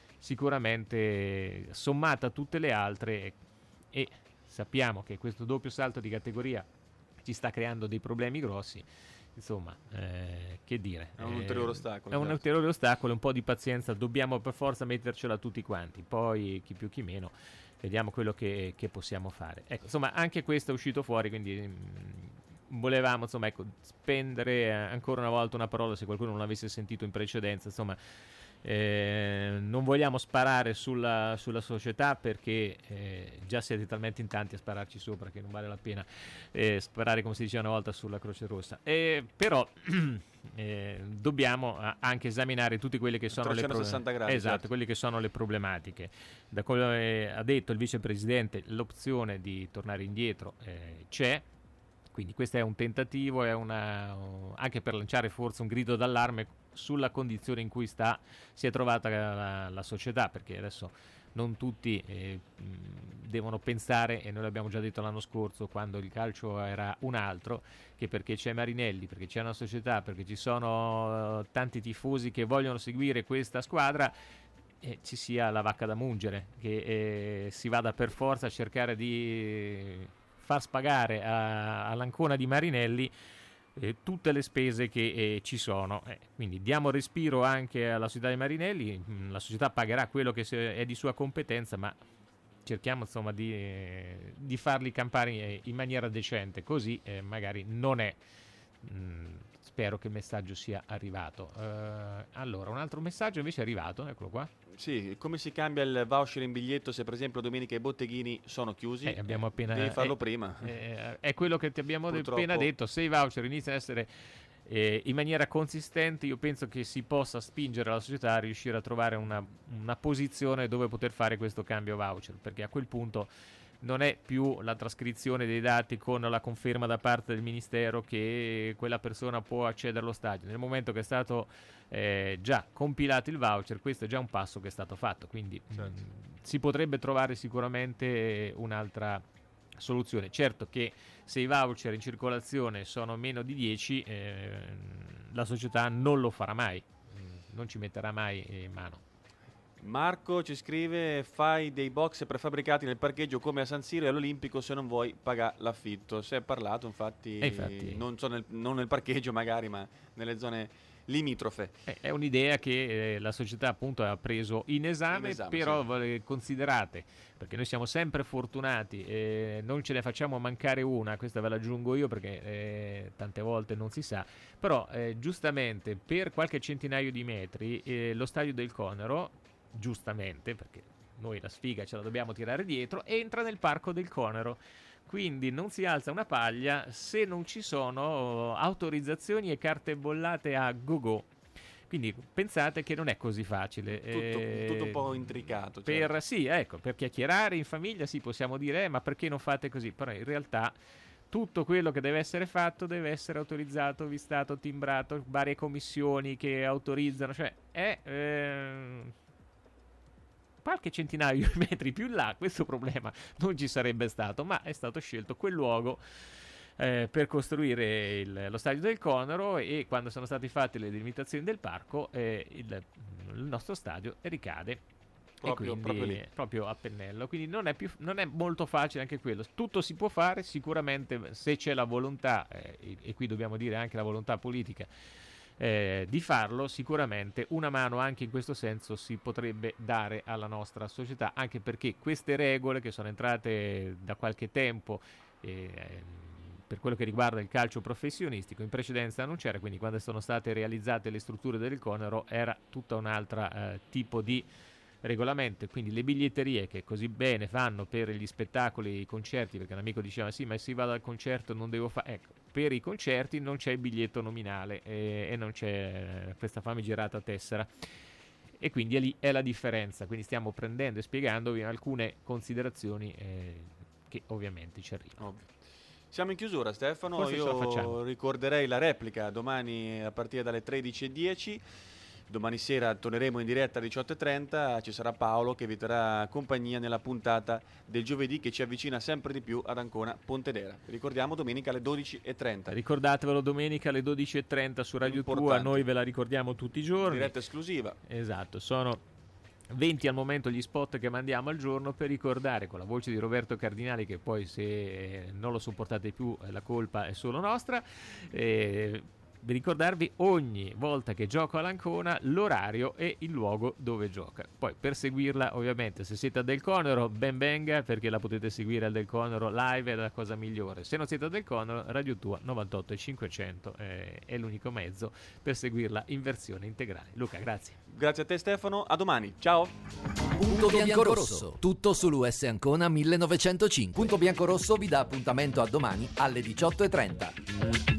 sicuramente sommata a tutte le altre, e sappiamo che questo doppio salto di categoria ci sta creando dei problemi grossi. Insomma, che dire, è un ulteriore ostacolo. È un ulteriore ostacolo, un po' di pazienza, dobbiamo per forza mettercela tutti quanti, poi chi più chi meno, vediamo quello che possiamo fare. Ecco, insomma, anche questo è uscito fuori, quindi volevamo insomma, ecco, spendere ancora una volta una parola, se qualcuno non l'avesse sentito in precedenza, insomma. Non vogliamo sparare sulla società, perché già siete talmente in tanti a spararci sopra che non vale la pena sparare, come si diceva una volta, sulla Croce Rossa. Però dobbiamo anche esaminare tutte quelle che sono 360 gradi, esatto, certo. quelle che sono le problematiche. Da quello che ha detto il vicepresidente, l'opzione di tornare indietro c'è. Quindi questo è un tentativo, anche per lanciare forse un grido d'allarme sulla condizione in cui si è trovata la società, perché adesso non tutti devono pensare, e noi l'abbiamo già detto l'anno scorso quando il calcio era un altro, che perché c'è Marinelli, perché c'è una società, perché ci sono tanti tifosi che vogliono seguire questa squadra, ci sia la vacca da mungere, che si vada per forza a cercare di far spagare all'Ancona di Marinelli tutte le spese che ci sono. Quindi diamo respiro anche alla società di Marinelli, la società pagherà quello che è di sua competenza, ma cerchiamo insomma di farli campare in maniera decente, così magari non è. Spero che il messaggio sia arrivato. Allora, un altro messaggio invece è arrivato, eccolo qua. Sì, come si cambia il voucher in biglietto se per esempio domenica i botteghini sono chiusi? Abbiamo appena devi farlo prima. È quello che ti abbiamo appena detto. Se i voucher iniziano a essere in maniera consistente, io penso che si possa spingere la società a riuscire a trovare una posizione dove poter fare questo cambio voucher, perché a quel punto non è più la trascrizione dei dati con la conferma da parte del ministero che quella persona può accedere allo stadio. Nel momento che è stato già compilato il voucher, questo è già un passo che è stato fatto, quindi si potrebbe trovare sicuramente un'altra soluzione. Certo che se i voucher in circolazione sono meno di 10, la società non lo farà mai, non ci metterà mai in mano. Marco ci scrive: fai dei box prefabbricati nel parcheggio come a San Siro e all'Olimpico se non vuoi pagare l'affitto. Si è parlato infatti. Non nel parcheggio magari, ma nelle zone limitrofe. È un'idea che la società appunto ha preso in esame, però considerate, perché noi siamo sempre fortunati, non ce ne facciamo mancare una, questa ve la aggiungo io perché tante volte non si sa, però giustamente per qualche centinaio di metri lo stadio del Conero, giustamente, perché noi la sfiga ce la dobbiamo tirare dietro, entra nel parco del Conero. Quindi non si alza una paglia se non ci sono autorizzazioni e carte bollate a go-go. Quindi pensate che non è così facile. Tutto un po' intricato. Sì, ecco, per chiacchierare in famiglia sì, possiamo dire ma perché non fate così? Però in realtà tutto quello che deve essere fatto deve essere autorizzato, vistato, timbrato, varie commissioni che autorizzano, cioè qualche centinaio di metri più in là questo problema non ci sarebbe stato, ma è stato scelto quel luogo per costruire lo stadio del Conero, e quando sono state fatte le delimitazioni del parco il nostro stadio ricade proprio a pennello, quindi non è molto facile anche quello. Tutto si può fare sicuramente se c'è la volontà, e qui dobbiamo dire anche la volontà politica di farlo. Sicuramente una mano anche in questo senso si potrebbe dare alla nostra società, anche perché queste regole che sono entrate da qualche tempo per quello che riguarda il calcio professionistico in precedenza non c'era, quindi quando sono state realizzate le strutture del Conero era tutta un'altra tipo di regolamento, quindi le biglietterie che così bene fanno per gli spettacoli e i concerti, perché un amico diceva sì, ma se vado al concerto non devo fare, ecco, per i concerti non c'è il biglietto nominale e non c'è questa famigerata tessera, e quindi lì è la differenza. Quindi stiamo prendendo e spiegandovi alcune considerazioni che ovviamente ci arrivano. Ovvio. Siamo in chiusura, Stefano. Forse ce la facciamo. Io ricorderei la replica domani a partire dalle 13:10. Domani sera torneremo in diretta alle 18:30, ci sarà Paolo che vi terrà compagnia nella puntata del giovedì che ci avvicina sempre di più ad Ancona Pontedera. Ricordiamo domenica alle 12:30. Ricordatevelo, domenica alle 12:30 su Radio Tua, noi ve la ricordiamo tutti i giorni. Diretta esclusiva. Esatto, sono 20 al momento gli spot che mandiamo al giorno per ricordare, con la voce di Roberto Cardinali, che poi se non lo sopportate più la colpa è solo nostra, ricordarvi ogni volta che gioco all'Ancona l'orario e il luogo dove gioca. Poi per seguirla, ovviamente, se siete a Del Conero ben venga, perché la potete seguire al Del Conero live, è la cosa migliore. Se non siete a Del Conero, Radio Tua 98 e 500 è l'unico mezzo per seguirla in versione integrale. Luca, grazie. Grazie a te Stefano, a domani, ciao. Punto Biancorosso, tutto sull'US Ancona 1905. Punto Biancorosso vi dà appuntamento a domani alle 18:30.